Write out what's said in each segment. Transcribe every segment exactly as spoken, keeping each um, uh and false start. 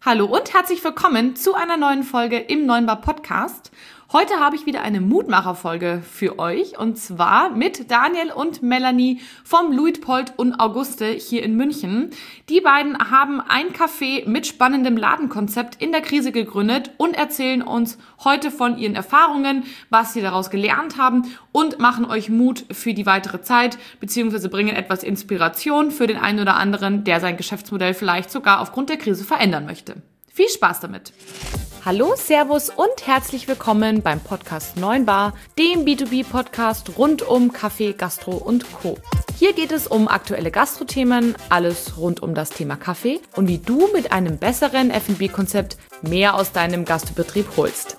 Hallo und herzlich willkommen zu einer neuen Folge im Neunbar Podcast. Heute habe ich wieder eine Mutmacher-Folge für euch und zwar mit Daniel und Melanie vom Luitpold und Auguste hier in München. Die beiden haben ein Café mit spannendem Ladenkonzept in der Krise gegründet und erzählen uns heute von ihren Erfahrungen, was sie daraus gelernt haben und machen euch Mut für die weitere Zeit beziehungsweise bringen etwas Inspiration für den einen oder anderen, der sein Geschäftsmodell vielleicht sogar aufgrund der Krise verändern möchte. Viel Spaß damit! Hallo, Servus und herzlich willkommen beim Podcast Neunbar, dem B zwei B-Podcast rund um Kaffee, Gastro und Co. Hier geht es um aktuelle Gastro-Themen, alles rund um das Thema Kaffee und wie du mit einem besseren F und B-Konzept mehr aus deinem Gastbetrieb holst.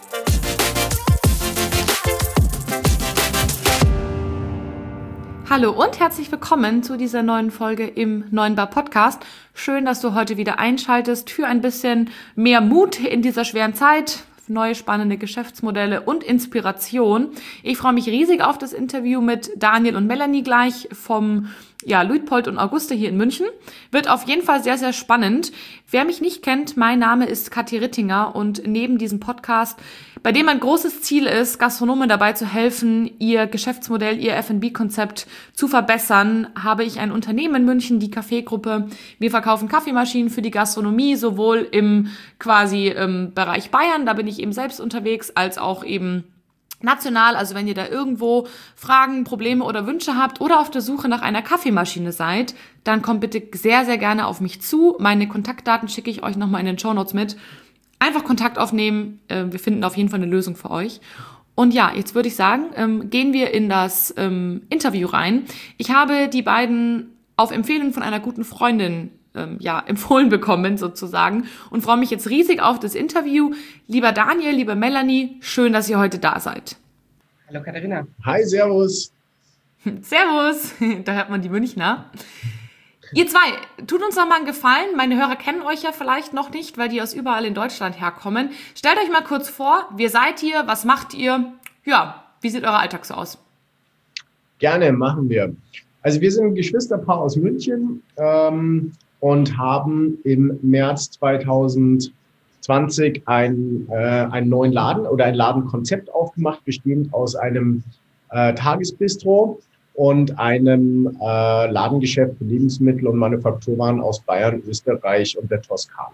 Hallo und herzlich willkommen zu dieser neuen Folge im Neunbar Podcast. Schön, dass du heute wieder einschaltest für ein bisschen mehr Mut in dieser schweren Zeit, neue spannende Geschäftsmodelle und Inspiration. Ich freue mich riesig auf das Interview mit Daniel und Melanie gleich vom ja, Luitpold und Auguste hier in München. Wird auf jeden Fall sehr, sehr spannend. Wer mich nicht kennt, mein Name ist Kathi Rittinger und neben diesem Podcast, bei dem mein großes Ziel ist, Gastronomen dabei zu helfen, ihr Geschäftsmodell, ihr F und B-Konzept zu verbessern, habe ich ein Unternehmen in München, die Kaffeegruppe. Wir verkaufen Kaffeemaschinen für die Gastronomie, sowohl im quasi im Bereich Bayern, da bin ich eben selbst unterwegs, als auch eben national. Also wenn ihr da irgendwo Fragen, Probleme oder Wünsche habt oder auf der Suche nach einer Kaffeemaschine seid, dann kommt bitte sehr, sehr gerne auf mich zu. Meine Kontaktdaten schicke ich euch nochmal in den Shownotes mit. Einfach Kontakt aufnehmen. Wir finden auf jeden Fall eine Lösung für euch. Und ja, jetzt würde ich sagen, gehen wir in das Interview rein. Ich habe die beiden auf Empfehlung von einer guten Freundin ja, empfohlen bekommen sozusagen und freue mich jetzt riesig auf das Interview. Lieber Daniel, liebe Melanie, schön, dass ihr heute da seid. Hallo Katharina. Hi, servus. Servus, da hört man die Münchner. Ihr zwei, tut uns doch mal einen Gefallen. Meine Hörer kennen euch ja vielleicht noch nicht, weil die aus überall in Deutschland herkommen. Stellt euch mal kurz vor, wer seid ihr, was macht ihr? Ja, wie sieht euer Alltag so aus? Gerne, machen wir. Also wir sind ein Geschwisterpaar aus München ähm, und haben im März zwanzig zwanzig ein, äh, einen neuen Laden oder ein Ladenkonzept aufgemacht, bestehend aus einem äh, Tagesbistro und einem äh, Ladengeschäft für Lebensmittel und Manufakturwaren aus Bayern, Österreich und der Toskana.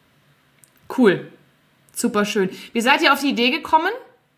Cool, super schön. Wie seid ihr auf die Idee gekommen?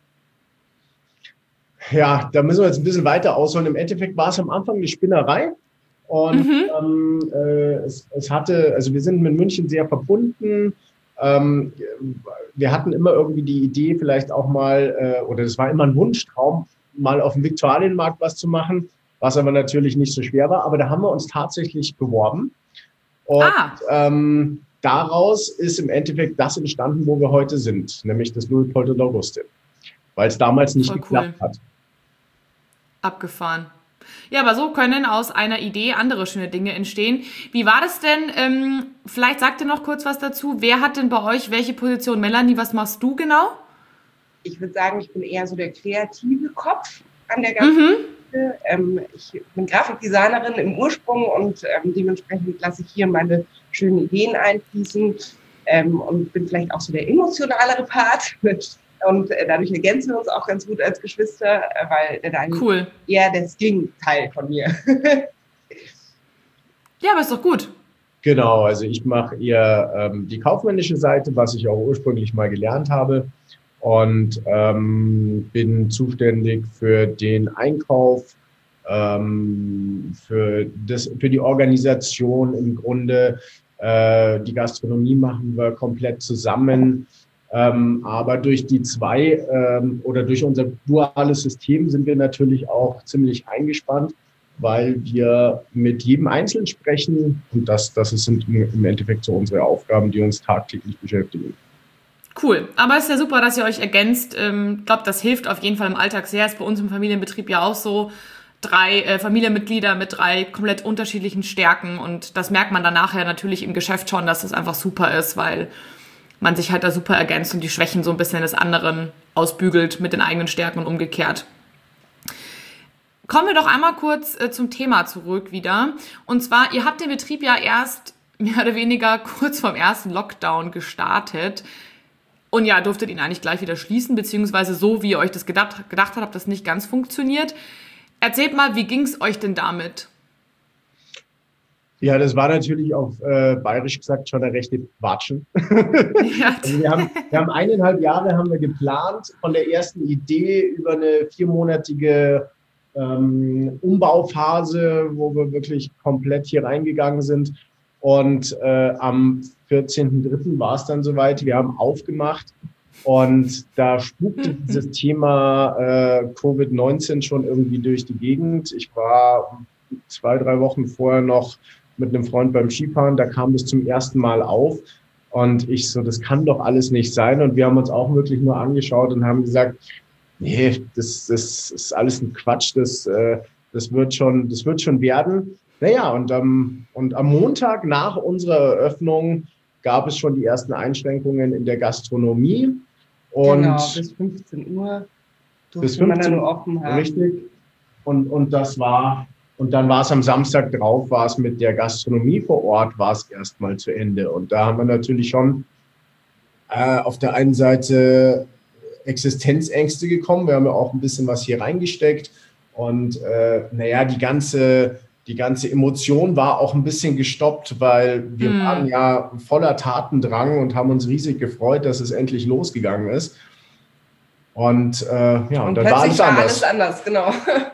Ja, da müssen wir jetzt ein bisschen weiter ausholen. Im Endeffekt war es am Anfang eine Spinnerei und mhm. ähm, äh, es, es hatte, also wir sind mit München sehr verbunden. Ähm, wir hatten immer irgendwie die Idee, vielleicht auch mal, äh, oder das war immer ein Wunschtraum, mal auf dem Viktualienmarkt was zu machen, was aber natürlich nicht so schwer war. Aber da haben wir uns tatsächlich beworben. Und ah. ähm, daraus ist im Endeffekt das entstanden, wo wir heute sind, nämlich das Luitpold und Auguste, weil es damals nicht Voll geklappt cool. hat. Abgefahren. Ja, aber so können aus einer Idee andere schöne Dinge entstehen. Wie war das denn? Ähm, vielleicht sagt ihr noch kurz was dazu. Wer hat denn bei euch welche Position? Melanie, was machst du genau? Ich würde sagen, ich bin eher so der kreative Kopf an der ganzen mhm. Geschichte. Ähm, ich bin Grafikdesignerin im Ursprung und ähm, dementsprechend lasse ich hier meine schönen Ideen einfließen ähm, und bin vielleicht auch so der emotionalere Part. Und äh, dadurch ergänzen wir uns auch ganz gut als Geschwister, äh, weil der Daniel cool. eher das Gegenteil von mir. Ja, aber ist doch gut. Genau, also ich mache eher ähm, die kaufmännische Seite, was ich auch ursprünglich mal gelernt habe. Und ähm, bin zuständig für den Einkauf, ähm, für, das, für die Organisation im Grunde. Äh, die Gastronomie machen wir komplett zusammen. Ähm, aber durch die zwei ähm, oder durch unser duales System sind wir natürlich auch ziemlich eingespannt, weil wir mit jedem Einzelnen sprechen. Und das, das sind im Endeffekt so unsere Aufgaben, die uns tagtäglich beschäftigen. Cool, aber es ist ja super, dass ihr euch ergänzt. Ich ähm, glaube, das hilft auf jeden Fall im Alltag sehr. Ist bei uns im Familienbetrieb ja auch so. Drei äh, Familienmitglieder mit drei komplett unterschiedlichen Stärken und das merkt man dann nachher natürlich im Geschäft schon, dass das einfach super ist, weil man sich halt da super ergänzt und die Schwächen so ein bisschen des anderen ausbügelt mit den eigenen Stärken und umgekehrt. Kommen wir doch einmal kurz äh, zum Thema zurück wieder. Und zwar, ihr habt den Betrieb ja erst mehr oder weniger kurz vorm ersten Lockdown gestartet. Und ja, durftet ihn eigentlich gleich wieder schließen, beziehungsweise so, wie ihr euch das gedacht, gedacht habt, hat das nicht ganz funktioniert. Erzählt mal, wie ging es euch denn damit? Ja, das war natürlich auf äh, bayerisch gesagt schon eine rechte Watschen. Ja. Also wir haben, wir haben eineinhalb Jahre haben wir geplant, von der ersten Idee über eine viermonatige ähm, Umbauphase, wo wir wirklich komplett hier reingegangen sind. Und äh, am vierzehnten dritten war es dann soweit. Wir haben aufgemacht und da spukte dieses Thema äh, Covid neunzehn schon irgendwie durch die Gegend. Ich war zwei, drei Wochen vorher noch mit einem Freund beim Skifahren, da kam das zum ersten Mal auf und ich so, das kann doch alles nicht sein und wir haben uns auch wirklich nur angeschaut und haben gesagt, nee, das, das ist alles ein Quatsch, das, äh, das wird schon, das wird schon werden. Naja, und, ähm, und am Montag nach unserer Eröffnung gab es schon die ersten Einschränkungen in der Gastronomie. Und genau, bis fünfzehn Uhr durfte bis fünfzehn man dann nur offen haben. Richtig. Und, und das war... Und dann war es am Samstag drauf, war es mit der Gastronomie vor Ort, war es erstmal zu Ende. Und da haben wir natürlich schon äh, auf der einen Seite Existenzängste gekommen. Wir haben ja auch ein bisschen was hier reingesteckt. Und äh, naja, die ganze, die ganze Emotion war auch ein bisschen gestoppt, weil wir mm. waren ja voller Tatendrang und haben uns riesig gefreut, dass es endlich losgegangen ist. Und äh, ja, und dann war alles war anders. alles anders, genau.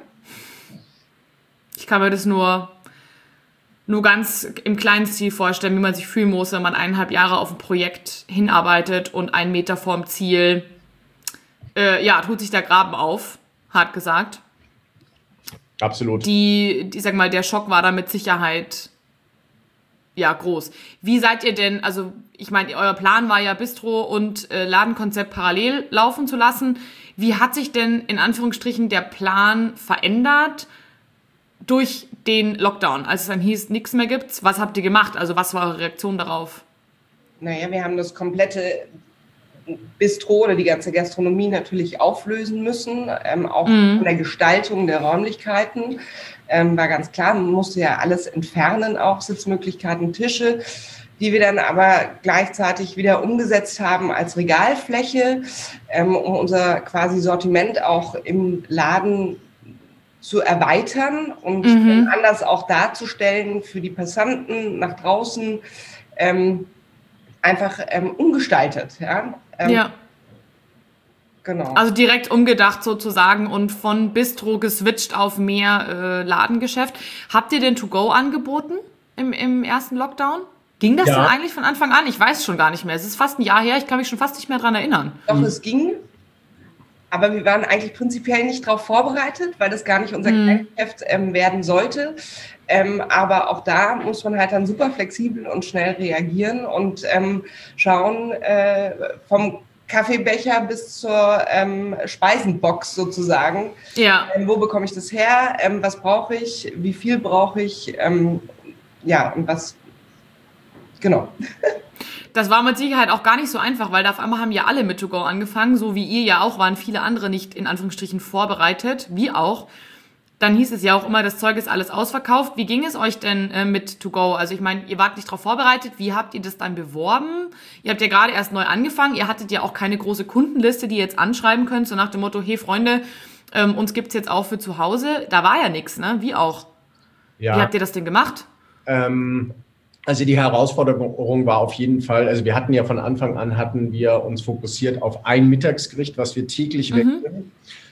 Ich kann mir das nur, nur ganz im kleinen Stil vorstellen, wie man sich fühlen muss, wenn man eineinhalb Jahre auf ein Projekt hinarbeitet und einen Meter vorm Ziel, äh, ja, tut sich der Graben auf, hart gesagt. Absolut. Die, die, sag mal, der Schock war da mit Sicherheit, ja, groß. Wie seid ihr denn, also ich meine, euer Plan war ja Bistro und äh, Ladenkonzept parallel laufen zu lassen. Wie hat sich denn in Anführungsstrichen der Plan verändert durch den Lockdown, als es dann hieß, nichts mehr gibt's? Was habt ihr gemacht? Also was war eure Reaktion darauf? Naja, wir haben das komplette Bistro oder die ganze Gastronomie natürlich auflösen müssen, ähm, auch mhm. von der Gestaltung der Räumlichkeiten. Ähm, war ganz klar, man musste ja alles entfernen, auch Sitzmöglichkeiten, Tische, die wir dann aber gleichzeitig wieder umgesetzt haben als Regalfläche, ähm, um unser quasi Sortiment auch im Laden zu erweitern und mhm. anders auch darzustellen für die Passanten nach draußen, ähm, einfach ähm, umgestaltet. Ja? Ähm, ja. Genau. Also direkt umgedacht sozusagen und von Bistro geswitcht auf mehr äh, Ladengeschäft. Habt ihr denn To-Go angeboten im, im ersten Lockdown? Ging das ja. denn eigentlich von Anfang an? Ich weiß schon gar nicht mehr. Es ist fast ein Jahr her, ich kann mich schon fast nicht mehr dran erinnern. Doch, mhm. es ging. Aber wir waren eigentlich prinzipiell nicht darauf vorbereitet, weil das gar nicht unser mhm. Geschäft ähm, werden sollte. Ähm, aber auch da muss man halt dann super flexibel und schnell reagieren und ähm, schauen, äh, vom Kaffeebecher bis zur ähm, Speisenbox sozusagen. Ja. Ähm, wo bekomme ich das her? Ähm, was brauche ich? Wie viel brauche ich? Ähm, ja, und was... Genau. Das war mit Sicherheit auch gar nicht so einfach, weil da auf einmal haben ja alle mit To-Go angefangen, so wie ihr ja auch, waren viele andere nicht in Anführungsstrichen vorbereitet, wie auch. Dann hieß es ja auch immer, das Zeug ist alles ausverkauft. Wie ging es euch denn äh, mit To-Go? Also ich meine, ihr wart nicht darauf vorbereitet. Wie habt ihr das dann beworben? Ihr habt ja gerade erst neu angefangen. Ihr hattet ja auch keine große Kundenliste, die ihr jetzt anschreiben könnt, so nach dem Motto, hey Freunde, ähm, uns gibt's jetzt auch für zu Hause. Da war ja nichts, ne? Wie auch? Ja. Wie habt ihr das denn gemacht? Ähm... Also die Herausforderung war auf jeden Fall, also wir hatten ja von Anfang an, hatten wir uns fokussiert auf ein Mittagsgericht, was wir täglich mhm. wegbringen.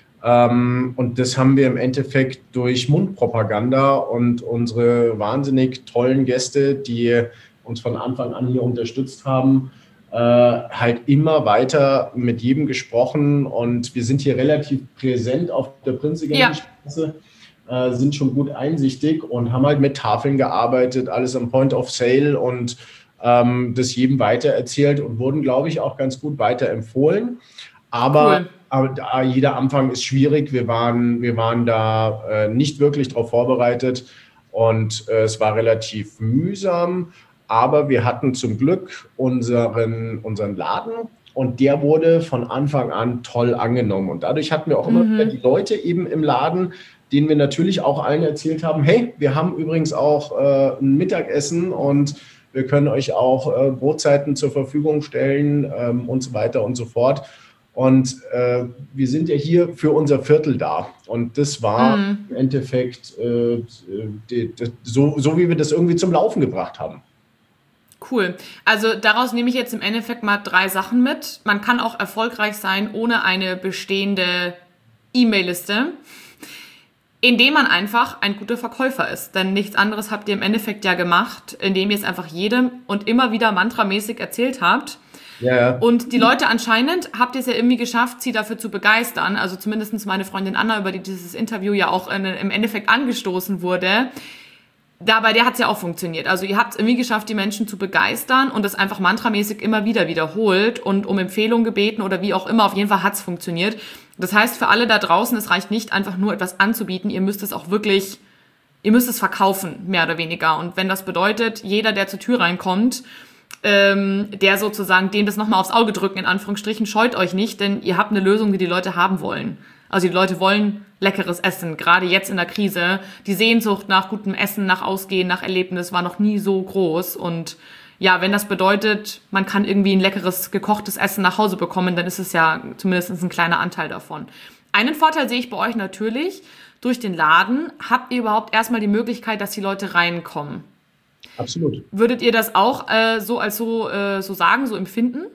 Ähm, und das haben wir im Endeffekt durch Mundpropaganda und unsere wahnsinnig tollen Gäste, die uns von Anfang an hier unterstützt haben, äh, halt immer weiter mit jedem gesprochen. Und wir sind hier relativ präsent auf der Prinzregenten-Straße. Ja. Sind schon gut einsichtig und haben halt mit Tafeln gearbeitet, alles am Point of Sale und ähm, das jedem weitererzählt und wurden, glaube ich, auch ganz gut weiterempfohlen. Aber, cool. aber jeder Anfang ist schwierig. Wir waren, wir waren da äh, nicht wirklich darauf vorbereitet und äh, es war relativ mühsam. Aber wir hatten zum Glück unseren, unseren Laden und der wurde von Anfang an toll angenommen. Und dadurch hatten wir auch immer mhm. wieder die Leute eben im Laden, denen wir natürlich auch allen erzählt haben, hey, wir haben übrigens auch äh, ein Mittagessen und Wir können euch auch äh, Brotzeiten zur Verfügung stellen ähm, und so weiter und so fort. Und äh, wir sind ja hier für unser Viertel da. Und das war mm. im Endeffekt äh, die, die, so, so, wie wir das irgendwie zum Laufen gebracht haben. Cool. Also daraus nehme ich jetzt im Endeffekt mal drei Sachen mit. Man kann auch erfolgreich sein ohne eine bestehende E-Mail-Liste, indem man einfach ein guter Verkäufer ist. Denn nichts anderes habt ihr im Endeffekt ja gemacht, indem ihr es einfach jedem und immer wieder mantramäßig erzählt habt. Ja. Und die Leute anscheinend habt ihr es ja irgendwie geschafft, sie dafür zu begeistern. Also zumindest meine Freundin Anna, über die dieses Interview ja auch in, im Endeffekt angestoßen wurde. Da bei der hat es ja auch funktioniert. Also ihr habt es irgendwie geschafft, die Menschen zu begeistern und es einfach mantramäßig immer wieder wiederholt und um Empfehlungen gebeten oder wie auch immer. Auf jeden Fall hat es funktioniert. Das heißt, für alle da draußen, es reicht nicht einfach nur etwas anzubieten. Ihr müsst es auch wirklich, ihr müsst es verkaufen, mehr oder weniger. Und wenn das bedeutet, jeder, der zur Tür reinkommt, ähm, der sozusagen dem das nochmal aufs Auge drücken, in Anführungsstrichen, scheut euch nicht, denn ihr habt eine Lösung, die die Leute haben wollen. Also die Leute wollen leckeres Essen, gerade jetzt in der Krise. Die Sehnsucht nach gutem Essen, nach Ausgehen, nach Erlebnis war noch nie so groß. Und ja, wenn das bedeutet, man kann irgendwie ein leckeres, gekochtes Essen nach Hause bekommen, dann ist es ja zumindest ein kleiner Anteil davon. Einen Vorteil sehe ich bei euch natürlich. Durch den Laden habt ihr überhaupt erstmal die Möglichkeit, dass die Leute reinkommen. Absolut. Würdet ihr das auch äh, so als so, äh, so sagen, so empfinden?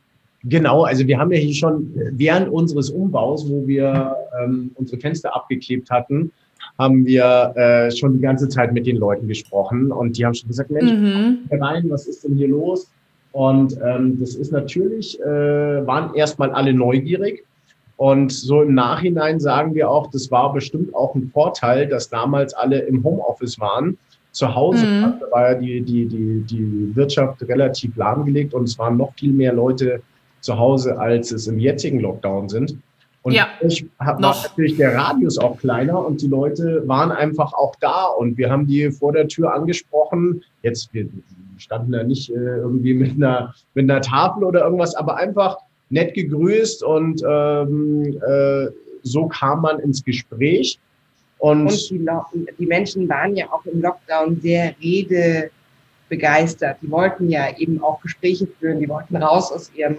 Genau, also wir haben ja hier schon während unseres Umbaus, wo wir ähm, unsere Fenster abgeklebt hatten, haben wir äh, schon die ganze Zeit mit den Leuten gesprochen und die haben schon gesagt, Mensch, mhm. komm rein, was ist denn hier los? Und ähm, das ist natürlich, äh, waren erstmal alle neugierig und so im Nachhinein sagen wir auch, das war bestimmt auch ein Vorteil, dass damals alle im Homeoffice waren. Zu Hause mhm. da war ja die, die, die, die Wirtschaft relativ lahmgelegt und es waren noch viel mehr Leute zu Hause, als es im jetzigen Lockdown sind. Und ja, ich hab, war natürlich der Radius auch kleiner und die Leute waren einfach auch da und wir haben die vor der Tür angesprochen. Jetzt, wir standen da nicht äh, irgendwie mit einer, mit einer Tafel oder irgendwas, aber einfach nett gegrüßt und ähm, äh, so kam man ins Gespräch. Und, und die, die Menschen waren ja auch im Lockdown sehr redebegeistert. Die wollten ja eben auch Gespräche führen, die wollten raus aus ihrem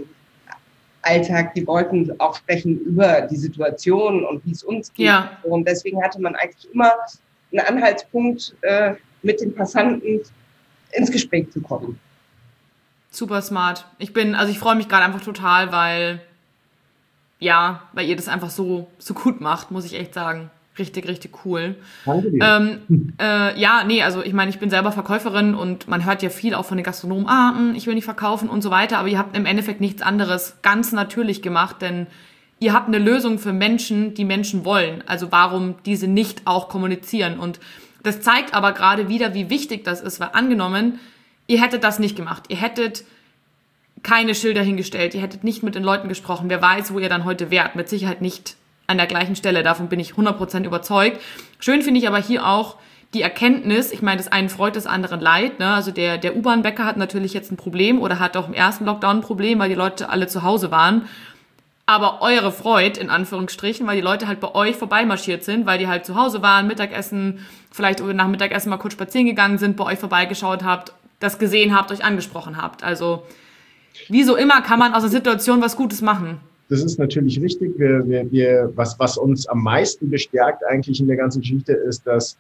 Alltag, die wollten auch sprechen über die Situation und wie es uns geht. Ja. Und deswegen hatte man eigentlich immer einen Anhaltspunkt, äh, mit den Passanten ins Gespräch zu kommen. Super smart. Ich bin, also ich freue mich gerade einfach total, weil, ja, weil ihr das einfach so, so gut macht, muss ich echt sagen. Richtig, richtig cool. Danke dir. Ähm, äh, ja, nee, also ich meine, ich bin selber Verkäuferin und man hört ja viel auch von den Gastronomen, ah, mh, ich will nicht verkaufen und so weiter, aber ihr habt im Endeffekt nichts anderes ganz natürlich gemacht, denn ihr habt eine Lösung für Menschen, die Menschen wollen. Also warum diese nicht auch kommunizieren? Und das zeigt aber gerade wieder, wie wichtig das ist, weil angenommen, ihr hättet das nicht gemacht, ihr hättet keine Schilder hingestellt, ihr hättet nicht mit den Leuten gesprochen, wer weiß, wo ihr dann heute wärt, mit Sicherheit nicht an der gleichen Stelle. Davon bin ich hundert Prozent überzeugt. Schön finde ich aber hier auch die Erkenntnis, ich meine, das einen freut, das anderen leid. Ne? Also der, der U-Bahn-Bäcker hat natürlich jetzt ein Problem oder hat auch im ersten Lockdown ein Problem, weil die Leute alle zu Hause waren. Aber eure Freud, in Anführungsstrichen, weil die Leute halt bei euch vorbeimarschiert sind, weil die halt zu Hause waren, Mittagessen, vielleicht nach Mittagessen mal kurz spazieren gegangen sind, bei euch vorbeigeschaut habt, das gesehen habt, euch angesprochen habt. Also wie so immer kann man aus der Situation was Gutes machen. Das ist natürlich richtig. Wir, wir, wir, was, was uns am meisten bestärkt eigentlich in der ganzen Geschichte ist, dass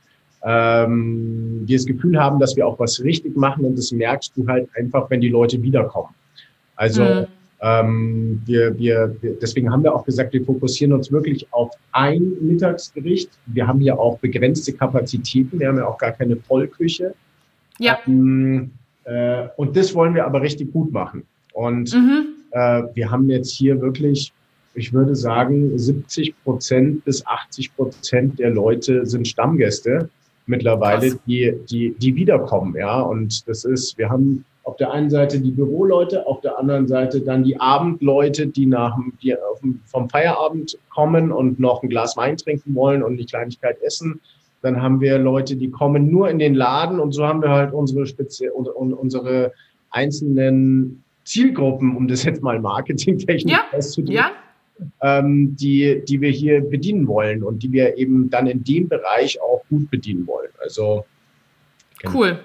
ähm, wir das Gefühl haben, dass wir auch was richtig machen und das merkst du halt einfach, wenn die Leute wiederkommen. Also mhm. ähm, wir, wir, wir, deswegen haben wir auch gesagt, wir fokussieren uns wirklich auf ein Mittagsgericht. Wir haben hier auch begrenzte Kapazitäten. Wir haben ja auch gar keine Vollküche. Ja. Ähm, äh, und das wollen wir aber richtig gut machen. Und mhm. äh, wir haben jetzt hier wirklich, ich würde sagen, siebzig Prozent bis achtzig Prozent der Leute sind Stammgäste mittlerweile, Krass. die die die wiederkommen. Ja, und das ist, wir haben auf der einen Seite die Büroleute, auf der anderen Seite dann die Abendleute, die nach die vom Feierabend kommen und noch ein Glas Wein trinken wollen und die Kleinigkeit essen. Dann haben wir Leute, die kommen nur in den Laden und so haben wir halt unsere Spezie- unsere einzelnen Zielgruppen, um das jetzt mal marketingtechnisch ja, auszudrücken, ja. ähm, die, die wir hier bedienen wollen und die wir eben dann in dem Bereich auch gut bedienen wollen. Also cool.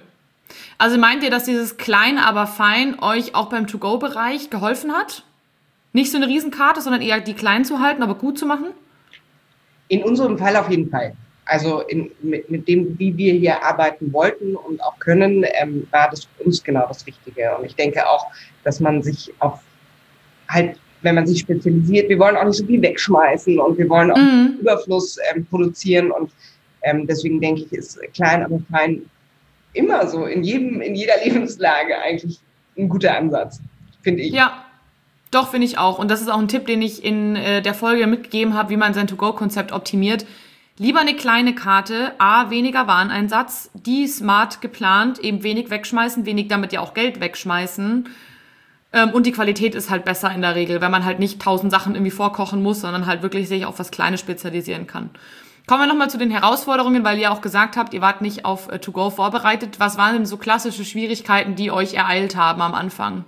Also meint ihr, dass dieses klein, aber fein euch auch beim To-Go-Bereich geholfen hat? Nicht so eine Riesenkarte, sondern eher die klein zu halten, aber gut zu machen? In unserem Fall auf jeden Fall. Also in, mit, mit dem, wie wir hier arbeiten wollten und auch können, ähm, war das für uns genau das Richtige. Und ich denke auch, dass man sich auf halt, wenn man sich spezialisiert, wir wollen auch nicht so viel wegschmeißen und wir wollen auch Mhm. Überfluss ähm, produzieren. Und ähm, deswegen denke ich, ist klein, aber fein immer so, in jedem, in jeder Lebenslage eigentlich ein guter Ansatz, finde ich. Ja, doch, finde ich auch. Und das ist auch ein Tipp, den ich in äh, der Folge mitgegeben habe, wie man sein To-Go-Konzept optimiert. Lieber eine kleine Karte, A, weniger Wareneinsatz, die smart geplant, eben wenig wegschmeißen, wenig damit ja auch Geld wegschmeißen. Ähm, und die Qualität ist halt besser in der Regel, wenn man halt nicht tausend Sachen irgendwie vorkochen muss, sondern halt wirklich sich auf was Kleines spezialisieren kann. Kommen wir nochmal zu den Herausforderungen, weil ihr auch gesagt habt, ihr wart nicht auf äh, To-Go vorbereitet. Was waren denn so klassische Schwierigkeiten, die euch ereilt haben am Anfang?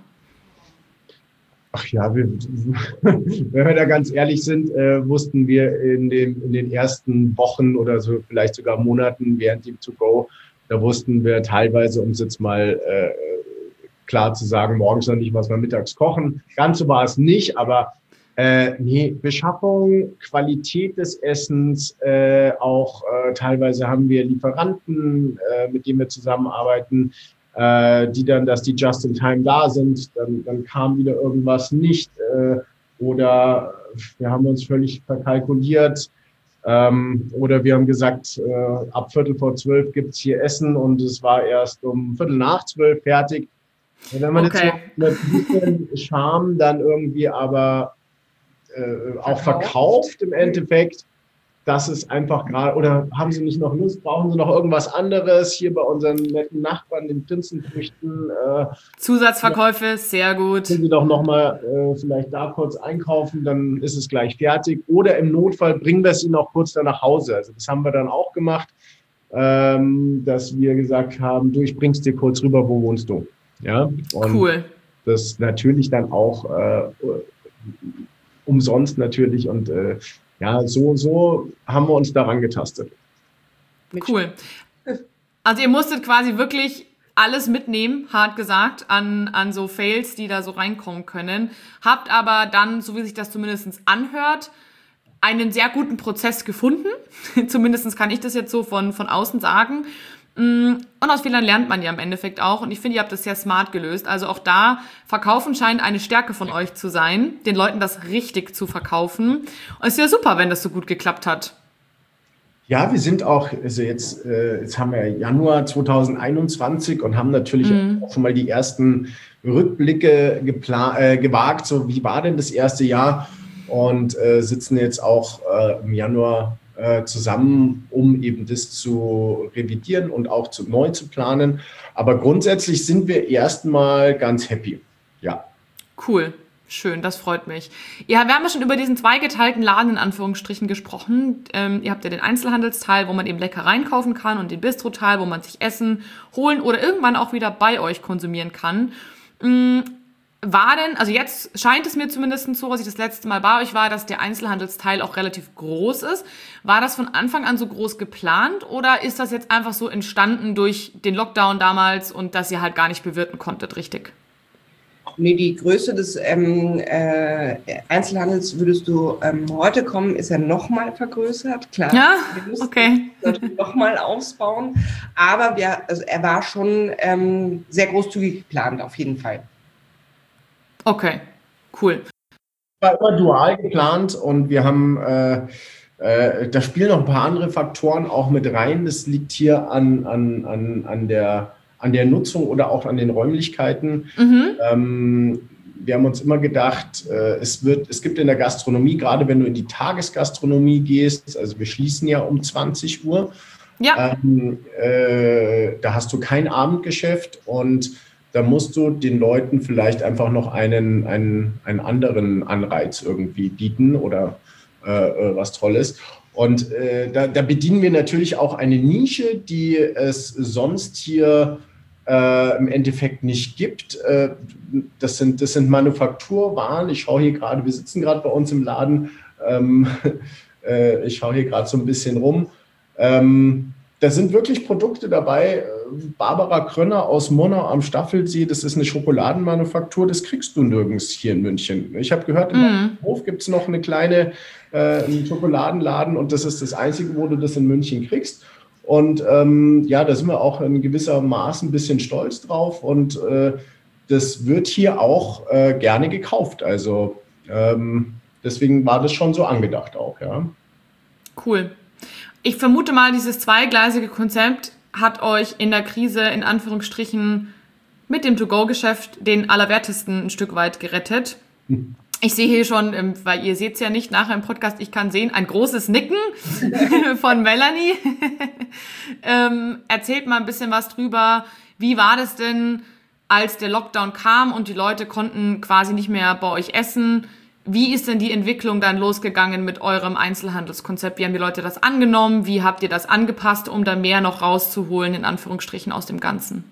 Ach ja, wir, wenn wir da ganz ehrlich sind, äh, wussten wir in, dem, in den ersten Wochen oder so vielleicht sogar Monaten während dem To-Go, da wussten wir teilweise, um es jetzt mal äh, klar zu sagen, morgens noch nicht, was wir mittags kochen. Ganz so war es nicht, aber äh, nee, Beschaffung, Qualität des Essens, äh, auch äh, teilweise haben wir Lieferanten, äh, mit denen wir zusammenarbeiten, äh, die dann, dass die just in time da sind, dann, dann kam wieder irgendwas nicht äh, oder wir haben uns völlig verkalkuliert ähm, oder wir haben gesagt, äh, ab Viertel vor zwölf gibt's hier Essen und es war erst um Viertel nach zwölf fertig. Und wenn man Okay. jetzt noch mit ein bisschen Charme dann irgendwie aber äh, auch verkauft im Endeffekt, das ist einfach gerade, oder haben Sie nicht noch Lust, brauchen Sie noch irgendwas anderes hier bei unseren netten Nachbarn, den Prinzenfrüchten? Äh, Zusatzverkäufe, sehr gut. können Sie doch nochmal äh, vielleicht da kurz einkaufen, dann ist es gleich fertig. Oder im Notfall bringen wir es Ihnen auch kurz dann nach Hause. Also das haben wir dann auch gemacht, ähm, dass wir gesagt haben, du, ich bring's dir kurz rüber, wo wohnst du? Ja, und Cool. das natürlich dann auch äh, umsonst natürlich und äh, ja, so, so haben wir uns daran getastet. Cool. Also ihr musstet quasi wirklich alles mitnehmen, hart gesagt, an, an so Fails, die da so reinkommen können. Habt aber dann, so wie sich das zumindest anhört, einen sehr guten Prozess gefunden. Zumindest kann ich das jetzt so von, von außen sagen. Und aus Fehlern lernt man ja im Endeffekt auch. Und ich finde, ihr habt das sehr smart gelöst. Also auch da, Verkaufen scheint eine Stärke von euch zu sein, den Leuten das richtig zu verkaufen. Und es ist ja super, wenn das so gut geklappt hat. Ja, wir sind auch, also jetzt, äh, jetzt haben wir Januar zwanzig einundzwanzig und haben natürlich Mhm. auch schon mal die ersten Rückblicke gepla- äh, gewagt. So, wie war denn das erste Jahr? Und äh, sitzen jetzt auch äh, im Januar äh, zusammen, um eben das zu revidieren und auch zu, neu zu planen. Aber grundsätzlich sind wir erstmal ganz happy. Ja. Cool. Schön, das freut mich. Ja, wir haben ja schon über diesen zweigeteilten Laden in Anführungsstrichen gesprochen. Ähm, ihr habt ja den Einzelhandelsteil, wo man eben Leckereien kaufen kann und den Bistro-Teil, wo man sich Essen holen oder irgendwann auch wieder bei euch konsumieren kann. Ähm, war denn, also jetzt scheint es mir zumindest so, als ich das letzte Mal bei euch war, dass der Einzelhandelsteil auch relativ groß ist. War das von Anfang an so groß geplant oder ist das jetzt einfach so entstanden durch den Lockdown damals und dass ihr halt gar nicht bewirten konntet, richtig? Nee, die Größe des ähm, äh, Einzelhandels, würdest du ähm, heute kommen, ist ja nochmal vergrößert. Klar, Ja, wir mussten okay. nochmal ausbauen. Aber wir, also er war schon ähm, sehr großzügig geplant, auf jeden Fall. Okay, cool. War immer dual geplant und wir haben, äh, äh, da spielen noch ein paar andere Faktoren auch mit rein. Das liegt hier an, an, an, an, der, an der Nutzung oder auch an den Räumlichkeiten. Mhm. Ähm, wir haben uns immer gedacht, äh, es wird, es gibt in der Gastronomie, gerade wenn du in die Tagesgastronomie gehst, also wir schließen ja um zwanzig Uhr, Ja, ähm, äh, da hast du kein Abendgeschäft und da musst du den Leuten vielleicht einfach noch einen, einen, einen anderen Anreiz irgendwie bieten oder äh, was Tolles. Und äh, da, da bedienen wir natürlich auch eine Nische, die es sonst hier äh, im Endeffekt nicht gibt. Äh, das sind, das sind Manufakturwaren. Ich schaue hier gerade, wir sitzen gerade bei uns im Laden. Ähm, äh, ich schaue hier gerade so ein bisschen rum. Ähm, da sind wirklich Produkte dabei, Barbara Krönner aus Murnau am Staffelsee, das ist eine Schokoladenmanufaktur, das kriegst du nirgends hier in München. Ich habe gehört, im mm. Hof gibt es noch eine kleine äh, einen Schokoladenladen und das ist das Einzige, wo du das in München kriegst. Und ähm, ja, da sind wir auch in gewisser Maß ein bisschen stolz drauf und äh, das wird hier auch äh, gerne gekauft. Also ähm, deswegen war das schon so angedacht auch, ja. Cool. Ich vermute mal, dieses zweigleisige Konzept hat euch in der Krise in Anführungsstrichen mit dem To-Go-Geschäft den Allerwertesten ein Stück weit gerettet. Hm. Ich sehe hier schon, weil ihr seht es ja nicht nachher im Podcast, ich kann sehen, ein großes Nicken von Melanie. ähm, erzählt mal ein bisschen was drüber. Wie war das denn, als der Lockdown kam und die Leute konnten quasi nicht mehr bei euch essen? Wie ist denn die Entwicklung dann losgegangen mit eurem Einzelhandelskonzept? Wie haben die Leute das angenommen? Wie habt ihr das angepasst, um da mehr noch rauszuholen, in Anführungsstrichen, aus dem Ganzen?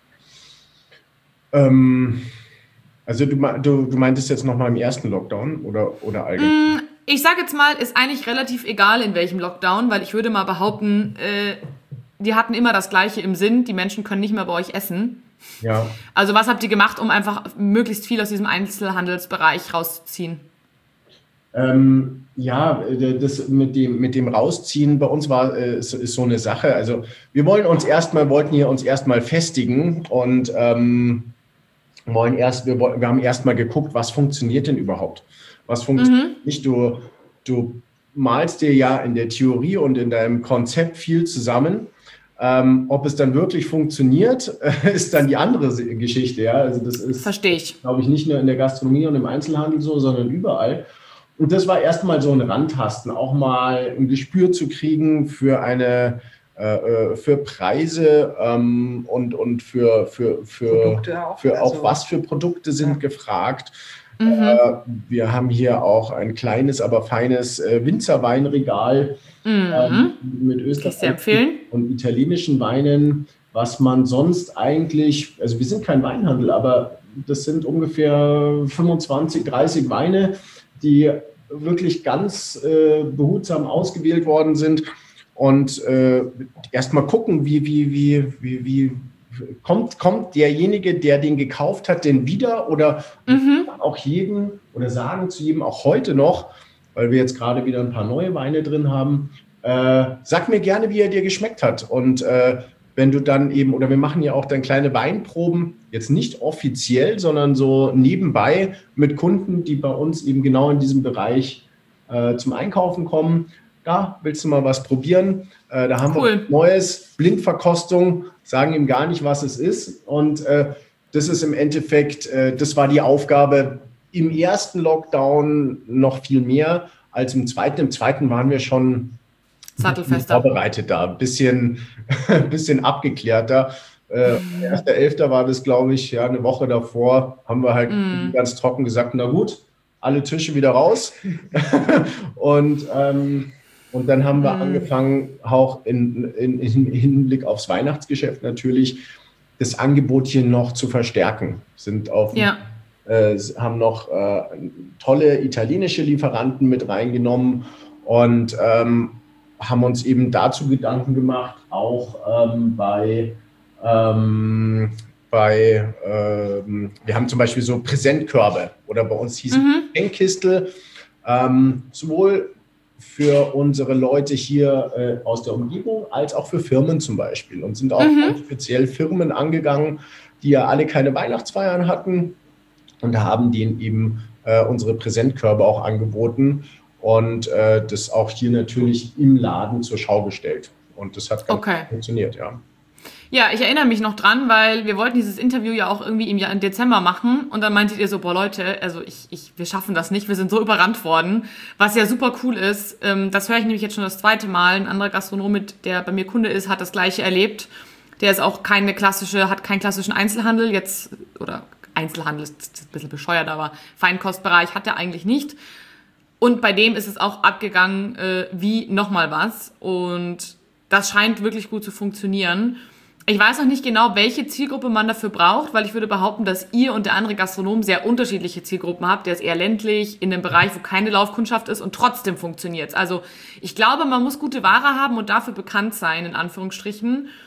Ähm... Also du, du, du meintest jetzt nochmal im ersten Lockdown oder, oder allgemein? Ich sage jetzt mal, ist eigentlich relativ egal, in welchem Lockdown, weil ich würde mal behaupten, äh, die hatten immer das Gleiche im Sinn, die Menschen können nicht mehr bei euch essen. Ja. Also was habt ihr gemacht, um einfach möglichst viel aus diesem Einzelhandelsbereich rauszuziehen? Ähm, ja, das mit dem, mit dem Rausziehen bei uns war äh, ist, ist so eine Sache. Also wir wollen uns erstmal, wollten hier uns erstmal festigen und ähm, wollen erst, wir, wir haben erstmal geguckt, was funktioniert denn überhaupt? Was funktioniert mhm. nicht? Du, du malst dir ja in der Theorie und in deinem Konzept viel zusammen. Ähm, ob es dann wirklich funktioniert, ist dann die andere Geschichte. Ja? Also das ist, verstehe ich, glaube ich, nicht nur in der Gastronomie und im Einzelhandel so, sondern überall. Und das war erstmal so ein Rantasten, auch mal ein Gespür zu kriegen für eine für Preise ähm, und, und für, für, für, auch, für auch also, was für Produkte sind ja. gefragt. Mhm. Äh, wir haben hier auch ein kleines, aber feines äh, Winzerweinregal mhm. ähm, mit österreichischen und italienischen Weinen, was man sonst eigentlich, also wir sind kein Weinhandel, aber das sind ungefähr fünfundzwanzig, dreißig Weine, die wirklich ganz äh, behutsam ausgewählt worden sind. Und äh, erstmal gucken, wie, wie, wie, wie, wie kommt, kommt derjenige, der den gekauft hat, denn wieder oder mhm. auch jedem oder sagen zu jedem auch heute noch, weil wir jetzt gerade wieder ein paar neue Weine drin haben, äh, sag mir gerne, wie er dir geschmeckt hat. Und äh, wenn du dann eben, oder wir machen ja auch dann kleine Weinproben, jetzt nicht offiziell, sondern so nebenbei mit Kunden, die bei uns eben genau in diesem Bereich äh, zum Einkaufen kommen. Ja, willst du mal was probieren? Äh, da haben cool. wir Neues, Blindverkostung, sagen ihm gar nicht, was es ist. Und äh, das ist im Endeffekt, äh, das war die Aufgabe im ersten Lockdown noch viel mehr als im zweiten. Im zweiten waren wir schon sattelfester vorbereitet da, ein bisschen, bisschen abgeklärter. Äh, mhm. erster Elfter war das, glaube ich, ja, eine Woche davor, haben wir halt mhm. ganz trocken gesagt, na gut, alle Tische wieder raus. und ähm, Und dann haben wir mm. angefangen, auch in, in, in Hinblick aufs Weihnachtsgeschäft natürlich, das Angebot hier noch zu verstärken. Sind auf, ja. äh, haben noch äh, tolle italienische Lieferanten mit reingenommen und ähm, haben uns eben dazu Gedanken gemacht, auch ähm, bei, ähm, bei ähm, wir haben zum Beispiel so Präsentkörbe oder bei uns hieß mhm. es Geschenkkistel, ähm, sowohl für unsere Leute hier äh, aus der Umgebung, als auch für Firmen zum Beispiel. Und sind auch mhm. speziell Firmen angegangen, die ja alle keine Weihnachtsfeiern hatten und haben denen eben äh, unsere Präsentkörbe auch angeboten und äh, das auch hier natürlich im Laden zur Schau gestellt. Und das hat ganz okay. gut funktioniert, ja. Ja, ich erinnere mich noch dran, weil wir wollten dieses Interview ja auch irgendwie im Jahr im Dezember machen und dann meintet ihr so, boah Leute, also ich, ich, wir schaffen das nicht, wir sind so überrannt worden, was ja super cool ist. Ähm, das höre ich nämlich jetzt schon das zweite Mal. Ein anderer Gastronom, mit der bei mir Kunde ist, hat das Gleiche erlebt. Der ist auch keine klassische, hat keinen klassischen Einzelhandel jetzt, oder Einzelhandel ist ein bisschen bescheuert, aber Feinkostbereich hat er eigentlich nicht. Und bei dem ist es auch abgegangen äh, wie nochmal was und das scheint wirklich gut zu funktionieren. Ich weiß noch nicht genau, welche Zielgruppe man dafür braucht, weil ich würde behaupten, dass ihr und der andere Gastronom sehr unterschiedliche Zielgruppen habt. Der ist eher ländlich, in einem Bereich, wo keine Laufkundschaft ist und trotzdem funktioniert. Also ich glaube, man muss gute Ware haben und dafür bekannt sein, in Anführungsstrichen.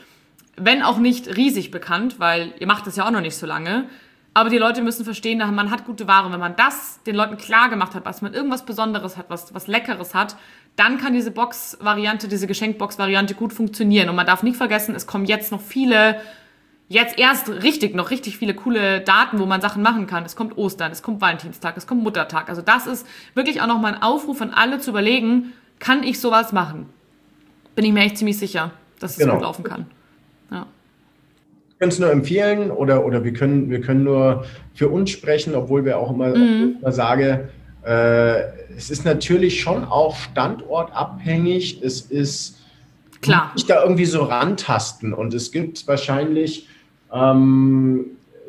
wenn auch nicht riesig bekannt, weil ihr macht das ja auch noch nicht so lange. Aber die Leute müssen verstehen, man hat gute Ware. Wenn man das den Leuten klar gemacht hat, was man irgendwas Besonderes hat, was, was Leckeres hat, dann kann diese Box-Variante, diese Geschenkbox-Variante gut funktionieren. Und man darf nicht vergessen, es kommen jetzt noch viele, jetzt erst richtig, noch richtig viele coole Daten, wo man Sachen machen kann. Es kommt Ostern, es kommt Valentinstag, es kommt Muttertag. Also das ist wirklich auch nochmal ein Aufruf an alle zu überlegen, kann ich sowas machen? Bin ich mir echt ziemlich sicher, dass es genau. gut laufen kann. Ja. Wir können es nur empfehlen oder, oder wir, können, wir können nur für uns sprechen, obwohl wir auch immer, mhm. immer sagen, äh, es ist natürlich schon auch standortabhängig. Es ist klar, nicht da irgendwie so rantasten. Und es gibt wahrscheinlich, ähm,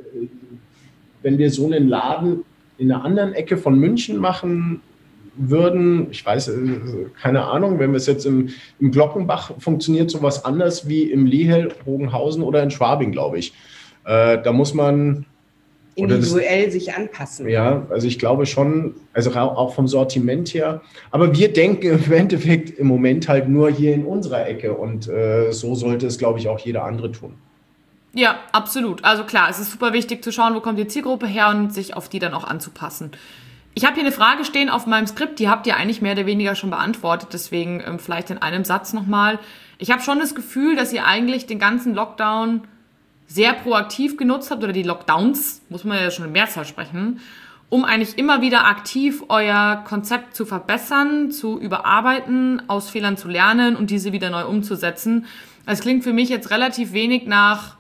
wenn wir so einen Laden in einer anderen Ecke von München machen würden, ich weiß, keine Ahnung, wenn wir es jetzt im, im Glockenbach, funktioniert sowas anders wie im Lehel, Bogenhausen oder in Schwabing, glaube ich. Äh, da muss man individuell das, sich anpassen. Ja, also ich glaube schon, also auch vom Sortiment her. Aber wir denken im Endeffekt im Moment halt nur hier in unserer Ecke und äh, so sollte es, glaube ich, auch jeder andere tun. Ja, absolut. Also klar, es ist super wichtig zu schauen, wo kommt die Zielgruppe her und sich auf die dann auch anzupassen. Ich habe hier eine Frage stehen auf meinem Skript, die habt ihr eigentlich mehr oder weniger schon beantwortet, deswegen ähm, vielleicht in einem Satz nochmal. Ich habe schon das Gefühl, dass ihr eigentlich den ganzen Lockdown sehr proaktiv genutzt habt, oder die Lockdowns, muss man ja schon in Mehrzahl sprechen, um eigentlich immer wieder aktiv euer Konzept zu verbessern, zu überarbeiten, aus Fehlern zu lernen und diese wieder neu umzusetzen. Es klingt für mich jetzt relativ wenig nach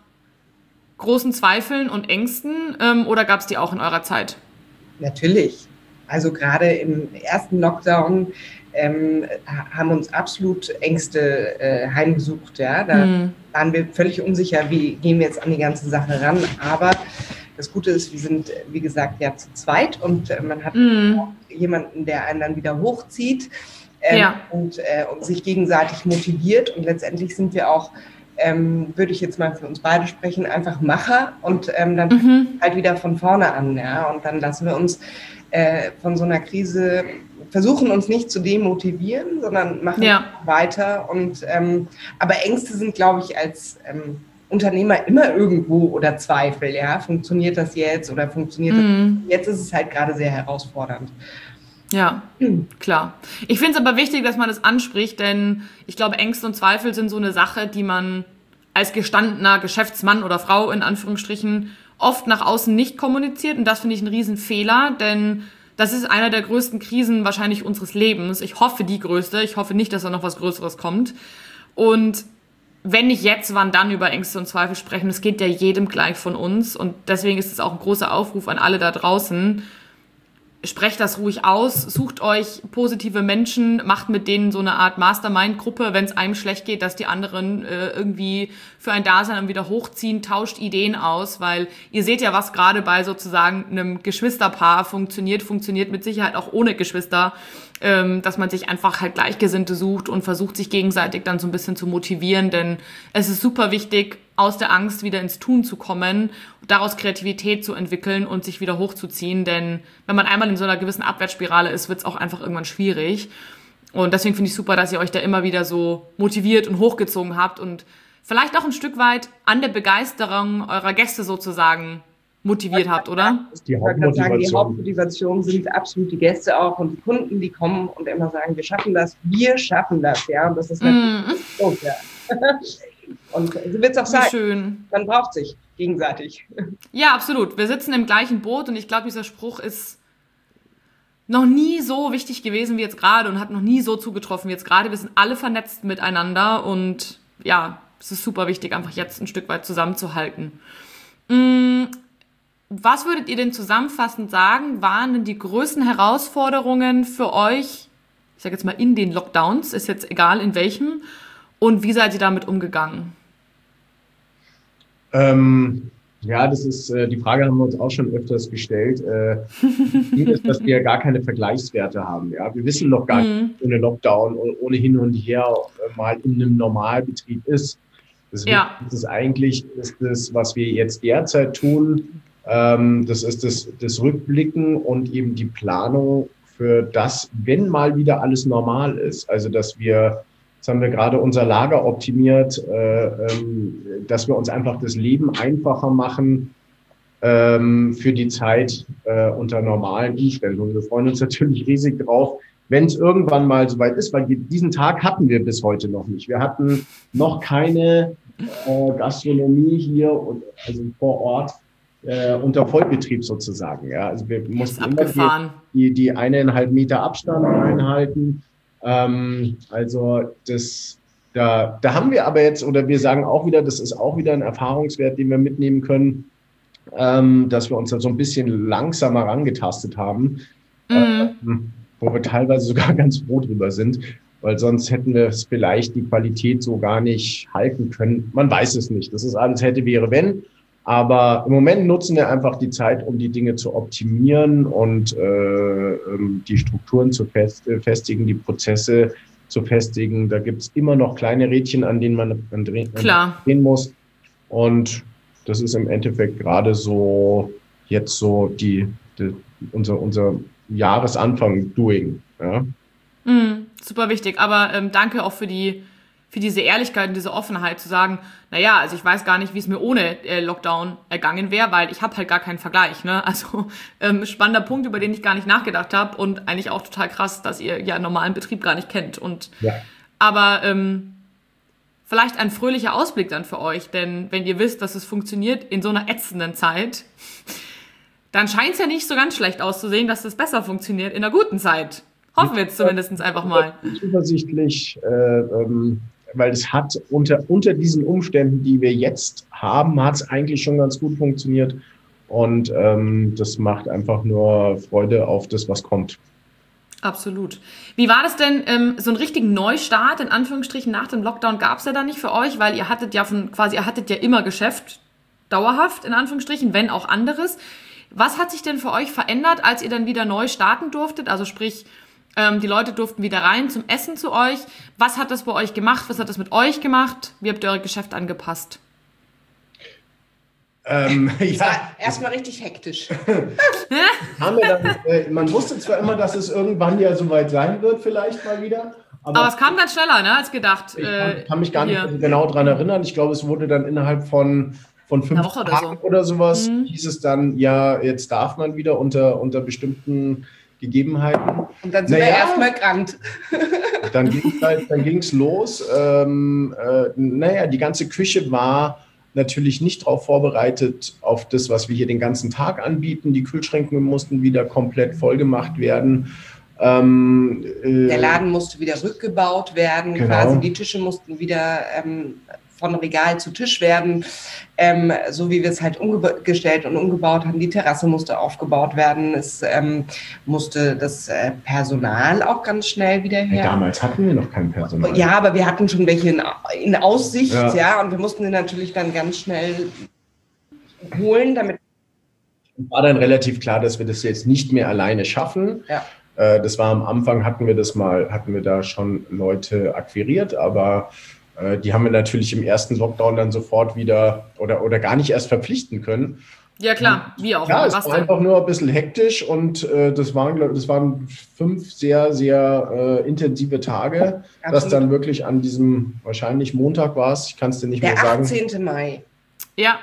großen Zweifeln und Ängsten, ähm, oder gab es die auch in eurer Zeit? Natürlich. Also gerade im ersten Lockdown ähm, haben uns absolut Ängste äh, heimgesucht. Ja? Da mhm. waren wir völlig unsicher, wie gehen wir jetzt an die ganze Sache ran. Aber das Gute ist, wir sind, wie gesagt, ja zu zweit und äh, man hat mhm. auch jemanden, der einen dann wieder hochzieht ähm, ja. und, äh, und sich gegenseitig motiviert. Und letztendlich sind wir auch, ähm, würde ich jetzt mal für uns beide sprechen, einfach Macher und ähm, dann mhm. halt wieder von vorne an. Ja? Und dann lassen wir uns äh, von so einer Krise, versuchen uns nicht zu demotivieren, sondern machen ja. weiter. Und ähm, aber Ängste sind, glaube ich, als ähm, Unternehmer immer irgendwo oder Zweifel. Ja? Funktioniert das jetzt oder funktioniert mhm. das? Jetzt ist es halt gerade sehr herausfordernd. Ja, klar. Ich finde es aber wichtig, dass man das anspricht, denn ich glaube, Ängste und Zweifel sind so eine Sache, die man als gestandener Geschäftsmann oder Frau in Anführungsstrichen oft nach außen nicht kommuniziert. Und das finde ich einen riesen Fehler, denn das ist einer der größten Krisen wahrscheinlich unseres Lebens. Ich hoffe, die größte. Ich hoffe nicht, dass da noch was Größeres kommt. Und wenn nicht jetzt, wann dann über Ängste und Zweifel sprechen? Das geht ja jedem gleich von uns. Und deswegen ist es auch ein großer Aufruf an alle da draußen. Sprecht das ruhig aus, sucht euch positive Menschen, macht mit denen so eine Art Mastermind-Gruppe, wenn es einem schlecht geht, dass die anderen äh, irgendwie für ein Dasein dann wieder hochziehen, tauscht Ideen aus, weil ihr seht ja, was gerade bei sozusagen einem Geschwisterpaar funktioniert, funktioniert mit Sicherheit auch ohne Geschwister, ähm, dass man sich einfach halt Gleichgesinnte sucht und versucht, sich gegenseitig dann so ein bisschen zu motivieren, denn es ist super wichtig, aus der Angst wieder ins Tun zu kommen, daraus Kreativität zu entwickeln und sich wieder hochzuziehen, denn wenn man einmal in so einer gewissen Abwärtsspirale ist, wird es auch einfach irgendwann schwierig. Und deswegen finde ich super, dass ihr euch da immer wieder so motiviert und hochgezogen habt und vielleicht auch ein Stück weit an der Begeisterung eurer Gäste sozusagen motiviert habt, oder? Die Hauptmotivation. Die Hauptmotivation sind absolut die Gäste auch und die Kunden, die kommen und immer sagen, wir schaffen das, wir schaffen das, ja, und das ist natürlich mm. so, ja. Und so wird es auch sein. Schön. Man braucht sich gegenseitig. Ja, absolut. Wir sitzen im gleichen Boot und ich glaube, dieser Spruch ist noch nie so wichtig gewesen wie jetzt gerade und hat noch nie so zugetroffen wie jetzt gerade. Wir sind alle vernetzt miteinander und ja, es ist super wichtig, einfach jetzt ein Stück weit zusammenzuhalten. Was würdet ihr denn zusammenfassend sagen, waren denn die größten Herausforderungen für euch, ich sage jetzt mal in den Lockdowns, ist jetzt egal in welchem, und wie seid ihr damit umgegangen? Ähm, ja, das ist, äh, die Frage haben wir uns auch schon öfters gestellt. Äh, ist, dass wir gar keine Vergleichswerte haben. Ja, wir wissen noch gar nicht, mhm. ohne Lockdown, ohne hin und her äh, mal in einem Normalbetrieb ist. Deswegen ja. ist es eigentlich, ist das, was wir jetzt derzeit tun, ähm, das ist das, das Rückblicken und eben die Planung für das, wenn mal wieder alles normal ist. Also, dass wir Jetzt haben wir gerade unser Lager optimiert, äh, ähm, dass wir uns einfach das Leben einfacher machen ähm, für die Zeit äh, unter normalen Umständen. Wir freuen uns natürlich riesig drauf, wenn es irgendwann mal soweit ist, weil diesen Tag hatten wir bis heute noch nicht. Wir hatten noch keine äh, Gastronomie hier, und, also vor Ort, äh, unter Vollbetrieb sozusagen. Ja, also wir mussten immer die, die, die eineinhalb Meter Abstand einhalten. Ähm, also das, da, da haben wir aber jetzt, oder wir sagen auch wieder, das ist auch wieder ein Erfahrungswert, den wir mitnehmen können, ähm, dass wir uns da so ein bisschen langsamer rangetastet haben, mhm. ähm, wo wir teilweise sogar ganz froh drüber sind, weil sonst hätten wir es vielleicht die Qualität so gar nicht halten können. Man weiß es nicht. Das ist alles hätte, wäre, wenn. Aber im Moment nutzen wir einfach die Zeit, um die Dinge zu optimieren und äh, die Strukturen zu fest, äh, festigen, die Prozesse zu festigen. Da gibt es immer noch kleine Rädchen, an denen man an drehen, an drehen muss. Und das ist im Endeffekt gerade so jetzt so die, die unser, unser Jahresanfang-Doing. Ja? Mm, super wichtig. Aber ähm, danke auch für die für diese Ehrlichkeit und diese Offenheit zu sagen, naja, also ich weiß gar nicht, wie es mir ohne äh, Lockdown ergangen wäre, weil ich habe halt gar keinen Vergleich. Ne? Also ähm, spannender Punkt, über den ich gar nicht nachgedacht habe und eigentlich auch total krass, dass ihr ja normalen Betrieb gar nicht kennt. Und ja. Aber ähm, vielleicht ein fröhlicher Ausblick dann für euch, denn wenn ihr wisst, dass es funktioniert in so einer ätzenden Zeit, dann scheint es ja nicht so ganz schlecht auszusehen, dass es besser funktioniert in einer guten Zeit. Hoffen wir jetzt zumindest einfach mal. Zuversichtlich, äh, ähm, weil es hat unter, unter diesen Umständen, die wir jetzt haben, hat es eigentlich schon ganz gut funktioniert. Und ähm, das macht einfach nur Freude auf das, was kommt. Absolut. Wie war das denn, ähm, so einen richtigen Neustart, in Anführungsstrichen, nach dem Lockdown gab es ja dann nicht für euch, weil ihr hattet ja von, quasi, ihr hattet ja immer Geschäft, dauerhaft, in Anführungsstrichen, wenn auch anderes. Was hat sich denn für euch verändert, als ihr dann wieder neu starten durftet? Also sprich, ähm, die Leute durften wieder rein zum Essen zu euch. Was hat das bei euch gemacht? Was hat das mit euch gemacht? Wie habt ihr euer Geschäft angepasst? Ähm, ja, war erstmal richtig hektisch. Haben wir dann, äh, man wusste zwar immer, dass es irgendwann ja soweit sein wird, vielleicht mal wieder. Aber, aber es kam ganz schneller, ne, als gedacht. Ich kann, kann mich gar hier. nicht genau daran erinnern. Ich glaube, es wurde dann innerhalb von, von fünf Woche Tagen oder, so. oder sowas, mhm. hieß es dann, ja, jetzt darf man wieder unter, unter bestimmten Gegebenheiten. Und dann sind naja, wir erstmal gerannt. Dann ging es halt, dann ging's los. Ähm, äh, naja, die ganze Küche war natürlich nicht darauf vorbereitet, auf das, was wir hier den ganzen Tag anbieten. Die Kühlschränke mussten wieder komplett vollgemacht werden. Ähm, äh, Der Laden musste wieder rückgebaut werden, genau. Quasi die Tische mussten wieder ähm, von Regal zu Tisch werden, ähm, so wie wir es halt umgestellt und umgebaut haben. Die Terrasse musste aufgebaut werden, es ähm, musste das äh, Personal auch ganz schnell wieder her. Ja, damals hatten wir noch kein Personal. Ja, aber wir hatten schon welche in, in Aussicht, ja. ja, und wir mussten den natürlich dann ganz schnell holen, damit. War dann relativ klar, dass wir das jetzt nicht mehr alleine schaffen. Ja. Äh, das war am Anfang, hatten wir das mal, hatten wir da schon Leute akquiriert, aber die haben wir natürlich im ersten Lockdown dann sofort wieder oder, oder gar nicht erst verpflichten können. Ja klar, wie auch. Ja, es war einfach nur ein bisschen hektisch und äh, das, waren, das waren fünf sehr, sehr äh, intensive Tage, Absolut. Das dann wirklich an diesem, wahrscheinlich Montag war es, ich kann es dir nicht Der mehr sagen. Der achtzehnten Mai. Ja.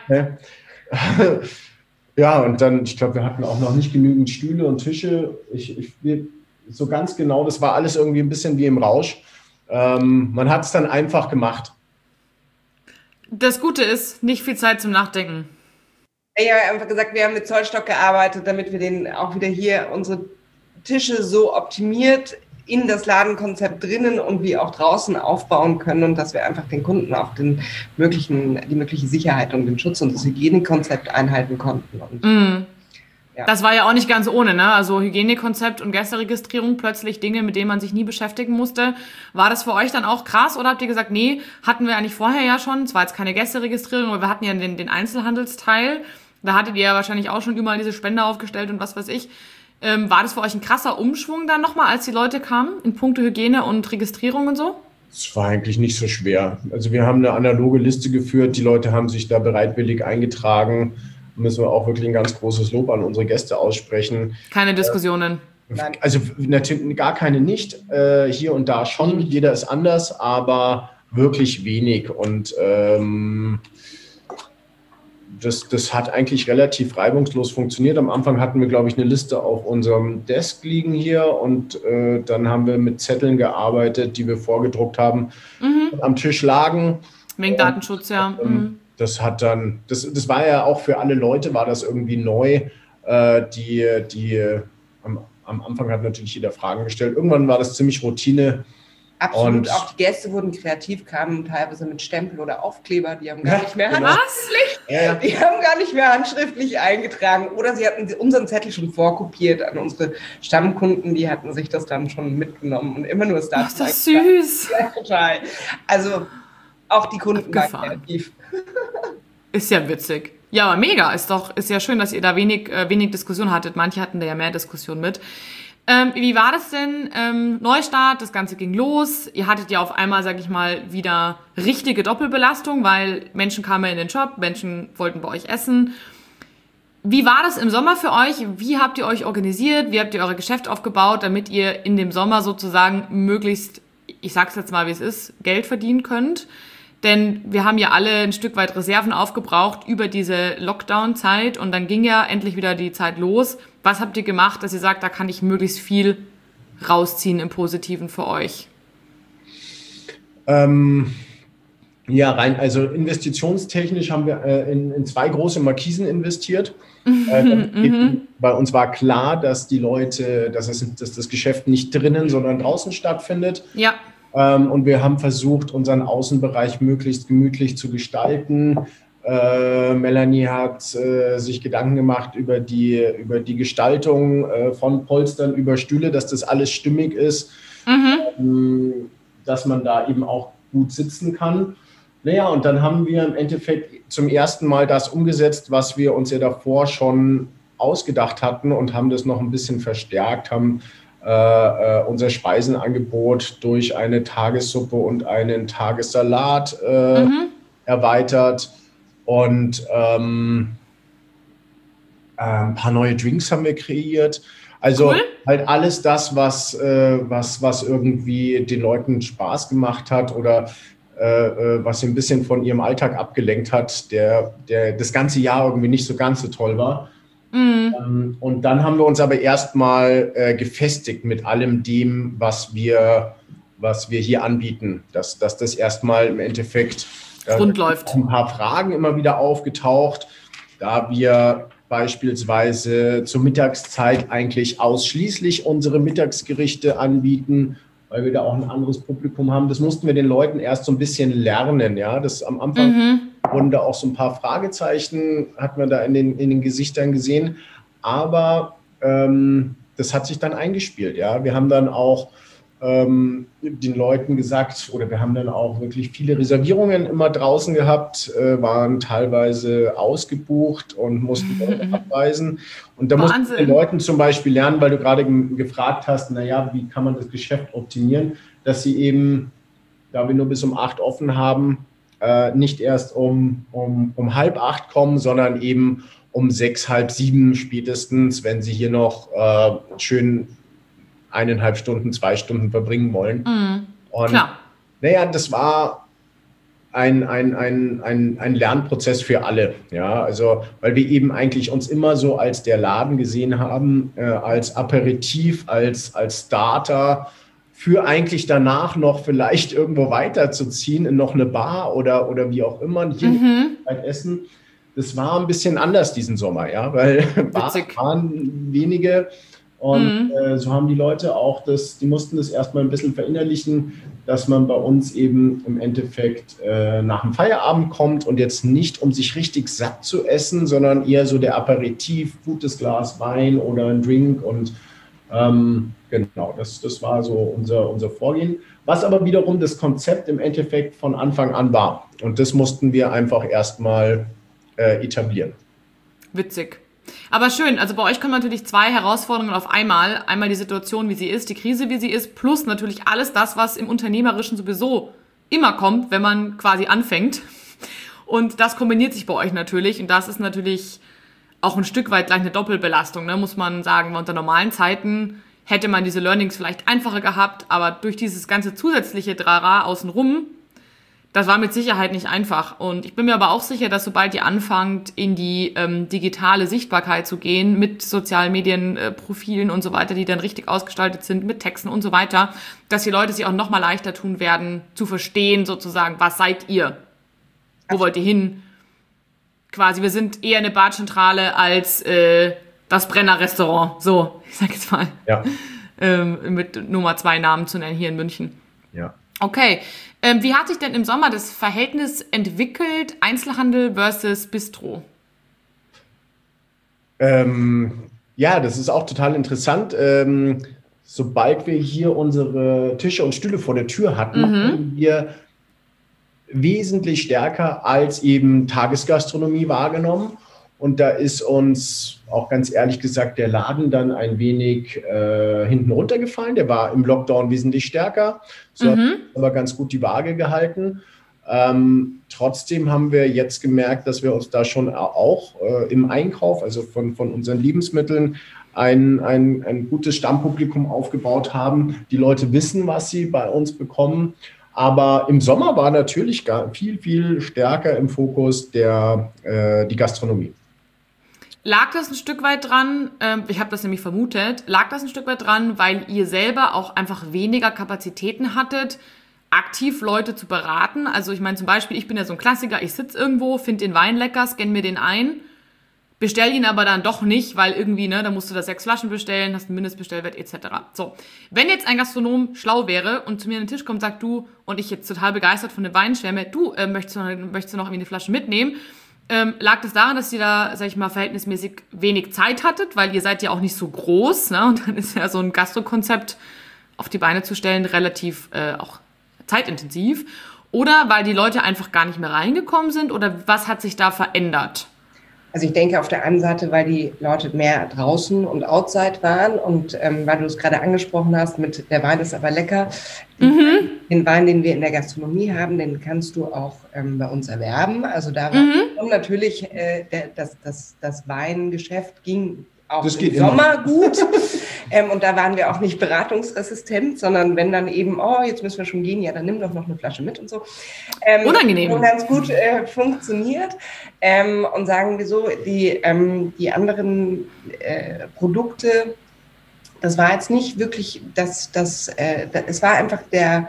Ja, und dann, ich glaube, wir hatten auch noch nicht genügend Stühle und Tische. Ich, ich, so ganz genau, das war alles irgendwie ein bisschen wie im Rausch. Ähm, man hat es dann einfach gemacht. Das Gute ist, nicht viel Zeit zum Nachdenken. Ja, einfach gesagt, wir haben mit Zollstock gearbeitet, damit wir den auch wieder hier unsere Tische so optimiert in das Ladenkonzept drinnen und wie auch draußen aufbauen können und dass wir einfach den Kunden auch den möglichen, die mögliche Sicherheit und den Schutz und das Hygienekonzept einhalten konnten. Und mm. Ja. Das war ja auch nicht ganz ohne, ne? Also Hygienekonzept und Gästeregistrierung, plötzlich Dinge, mit denen man sich nie beschäftigen musste. War das für euch dann auch krass oder habt ihr gesagt, nee, hatten wir eigentlich vorher ja schon, es war jetzt keine Gästeregistrierung, aber wir hatten ja den, den Einzelhandelsteil, da hattet ihr ja wahrscheinlich auch schon überall diese Spender aufgestellt und was weiß ich. Ähm, war das für euch ein krasser Umschwung dann nochmal, als die Leute kamen, in puncto Hygiene und Registrierung und so? Es war eigentlich nicht so schwer. Also wir haben eine analoge Liste geführt, die Leute haben sich da bereitwillig eingetragen. Müssen wir auch wirklich ein ganz großes Lob an unsere Gäste aussprechen. Keine Diskussionen. Nein. Also natürlich gar keine nicht, äh, hier und da schon, jeder ist anders, aber wirklich wenig. Und ähm, das, das hat eigentlich relativ reibungslos funktioniert. Am Anfang hatten wir, glaube ich, eine Liste auf unserem Desk liegen hier und äh, dann haben wir mit Zetteln gearbeitet, die wir vorgedruckt haben, Mhm. am Tisch lagen. Wegen Und, Datenschutz, ja. ähm, Mhm. Das hat dann, das, das war ja auch für alle Leute, war das irgendwie neu. Äh, die, die äh, am, am Anfang hat natürlich jeder Fragen gestellt. Irgendwann war das ziemlich Routine. Absolut, Und auch die Gäste wurden kreativ, kamen teilweise mit Stempel oder Aufkleber, die haben gar Ja, nicht mehr genau. handschriftlich, Ja, ja. die haben gar nicht mehr handschriftlich eingetragen oder sie hatten unseren Zettel schon vorkopiert an unsere Stammkunden, die hatten sich das dann schon mitgenommen und immer nur das Ach, Datum. ist das süß. Ja, total. Also auch die Kunden waren Abgefahren. kreativ. Ist ja witzig. Ja, aber mega. Ist doch, ist ja schön, dass ihr da wenig, äh, wenig Diskussion hattet. Manche hatten da ja mehr Diskussion mit. Ähm, wie war das denn? Ähm, Neustart, das Ganze ging los. Ihr hattet ja auf einmal, sag ich mal, wieder richtige Doppelbelastung, weil Menschen kamen in den Job, Menschen wollten bei euch essen. Wie war das im Sommer für euch? Wie habt ihr euch organisiert? Wie habt ihr euer Geschäft aufgebaut, damit ihr in dem Sommer sozusagen möglichst, ich sag's jetzt mal, wie es ist, Geld verdienen könnt? Denn wir haben ja alle ein Stück weit Reserven aufgebraucht über diese Lockdown-Zeit und dann ging ja endlich wieder die Zeit los. Was habt ihr gemacht, dass ihr sagt, da kann ich möglichst viel rausziehen im Positiven für euch? Ähm, ja, rein, also investitionstechnisch haben wir äh, in, in zwei große Markisen investiert. äh, eben, bei uns war klar, dass die Leute, dass, es, dass das Geschäft nicht drinnen, sondern draußen stattfindet. Ja. Ähm, und wir haben versucht, unseren Außenbereich möglichst gemütlich zu gestalten. Äh, Melanie hat äh, sich Gedanken gemacht über die, über die Gestaltung äh, von Polstern über Stühle, dass das alles stimmig ist, Mhm. ähm, dass man da eben auch gut sitzen kann. Naja, und dann haben wir im Endeffekt zum ersten Mal das umgesetzt, was wir uns ja davor schon ausgedacht hatten und haben das noch ein bisschen verstärkt, haben Uh, unser Speisenangebot durch eine Tagessuppe und einen Tagessalat uh, mhm. erweitert und ähm, ein paar neue Drinks haben wir kreiert. Also cool. Halt alles das, was, äh, was, was irgendwie den Leuten Spaß gemacht hat oder äh, was sie ein bisschen von ihrem Alltag abgelenkt hat, der, der das ganze Jahr irgendwie nicht so ganz so toll war. Mhm. Und dann haben wir uns aber erstmal äh, gefestigt mit allem dem, was wir, was wir hier anbieten. Dass, dass das erstmal im Endeffekt äh, rund läuft. Ein paar Fragen immer wieder aufgetaucht, da wir beispielsweise zur Mittagszeit eigentlich ausschließlich unsere Mittagsgerichte anbieten, weil wir da auch ein anderes Publikum haben. Das mussten wir den Leuten erst so ein bisschen lernen. Ja, das am Anfang mhm. wurden da auch so ein paar Fragezeichen, hat man da in den, in den Gesichtern gesehen. Aber ähm, das hat sich dann eingespielt. Ja, wir haben dann auch ähm, den Leuten gesagt, oder wir haben dann auch wirklich viele Reservierungen immer draußen gehabt, äh, waren teilweise ausgebucht und mussten mhm. abweisen. Und da mussten wir den Leuten zum Beispiel lernen, weil du gerade ge- gefragt hast, naja, wie kann man das Geschäft optimieren, dass sie eben, da wir nur bis um acht offen haben, äh, nicht erst um, um, um halb acht kommen, sondern eben um sechs, halb sieben spätestens, wenn sie hier noch äh, schön eineinhalb Stunden, zwei Stunden verbringen wollen. Mhm. Und klar. Naja, das war ein, ein, ein, ein, ein Lernprozess für alle. Ja, also, weil wir eben eigentlich uns immer so als der Laden gesehen haben, äh, als Aperitif, als, als Starter, für eigentlich danach noch vielleicht irgendwo weiterzuziehen in noch eine Bar oder, oder wie auch immer, hier Mhm. ein Essen. Das war ein bisschen anders diesen Sommer, ja, weil Bars waren wenige und Mhm. äh, so haben die Leute auch das, die mussten das erstmal ein bisschen verinnerlichen, dass man bei uns eben im Endeffekt äh, nach dem Feierabend kommt und jetzt nicht, um sich richtig satt zu essen, sondern eher so der Aperitif, gutes Glas Wein oder ein Drink und ähm, genau, das, das war so unser, unser Vorgehen, was aber wiederum das Konzept im Endeffekt von Anfang an war. Und das mussten wir einfach erstmal äh, etablieren. Witzig. Aber schön, also bei euch kommen natürlich zwei Herausforderungen auf einmal. Einmal die Situation, wie sie ist, die Krise, wie sie ist, plus natürlich alles das, was im Unternehmerischen sowieso immer kommt, wenn man quasi anfängt. Und das kombiniert sich bei euch natürlich. Und das ist natürlich auch ein Stück weit gleich eine Doppelbelastung, ne? Muss man sagen. Unter normalen Zeiten hätte man diese Learnings vielleicht einfacher gehabt, aber durch dieses ganze zusätzliche Drara außenrum, das war mit Sicherheit nicht einfach. Und ich bin mir aber auch sicher, dass sobald ihr anfangt, in die ähm, digitale Sichtbarkeit zu gehen, mit sozialen Medienprofilen äh, und so weiter, die dann richtig ausgestaltet sind, mit Texten und so weiter, dass die Leute sich auch noch mal leichter tun werden, zu verstehen sozusagen, was seid ihr? Wo wollt ihr hin? Quasi, wir sind eher eine Badzentrale als äh, das Brenner-Restaurant. So, ich sag jetzt mal. Ja. Ähm, mit Nummer zwei Namen zu nennen hier in München. Ja. Okay. Ähm, wie hat sich denn im Sommer das Verhältnis entwickelt, Einzelhandel versus Bistro? Ähm, ja, das ist auch total interessant. Ähm, sobald wir hier unsere Tische und Stühle vor der Tür hatten, Mhm. haben wir wesentlich stärker als eben Tagesgastronomie wahrgenommen. Und da ist uns auch ganz ehrlich gesagt der Laden dann ein wenig äh, hinten runtergefallen. Der war im Lockdown wesentlich stärker, so Mhm. hat aber ganz gut die Waage gehalten. Ähm, trotzdem haben wir jetzt gemerkt, dass wir uns da schon auch äh, im Einkauf, also von, von unseren Lebensmitteln, ein, ein, ein gutes Stammpublikum aufgebaut haben. Die Leute wissen, was sie bei uns bekommen. Aber im Sommer war natürlich gar viel, viel stärker im Fokus der, äh, die Gastronomie. Lag das ein Stück weit dran, ähm, ich habe das nämlich vermutet, lag das ein Stück weit dran, weil ihr selber auch einfach weniger Kapazitäten hattet, aktiv Leute zu beraten? Also ich meine zum Beispiel, ich bin ja so ein Klassiker, ich sitze irgendwo, finde den Wein lecker, scanne mir den ein, bestell ihn aber dann doch nicht, weil irgendwie, ne, da musst du da sechs Flaschen bestellen, hast einen Mindestbestellwert et cetera. So, wenn jetzt ein Gastronom schlau wäre und zu mir an den Tisch kommt und sagt, du, und ich jetzt total begeistert von dem Wein schwärme, du, äh, möchtest, du noch, möchtest du noch irgendwie eine Flasche mitnehmen? Ähm, lag das daran, dass ihr da, sag ich mal, verhältnismäßig wenig Zeit hattet, weil ihr seid ja auch nicht so groß, ne? Und dann ist ja so ein Gastrokonzept auf die Beine zu stellen relativ äh, auch zeitintensiv. Oder weil die Leute einfach gar nicht mehr reingekommen sind? Oder was hat sich da verändert? Also ich denke auf der einen Seite, weil die Leute mehr draußen und outside waren und ähm, weil du es gerade angesprochen hast mit der Wein ist aber lecker. Mhm. Den Wein, den wir in der Gastronomie haben, den kannst du auch ähm, bei uns erwerben. Also da war Mhm. natürlich äh, der, das, das, das Weingeschäft ging auch Das im geht Sommer gut. ähm, und da waren wir auch nicht beratungsresistent, sondern wenn dann eben, oh, jetzt müssen wir schon gehen, ja, dann nimm doch noch eine Flasche mit und so. Ähm, Unangenehm. Und ganz gut äh, funktioniert. Ähm, und sagen wir so, die, ähm, die anderen äh, Produkte, das war jetzt nicht wirklich, das, das, äh, das, es war einfach der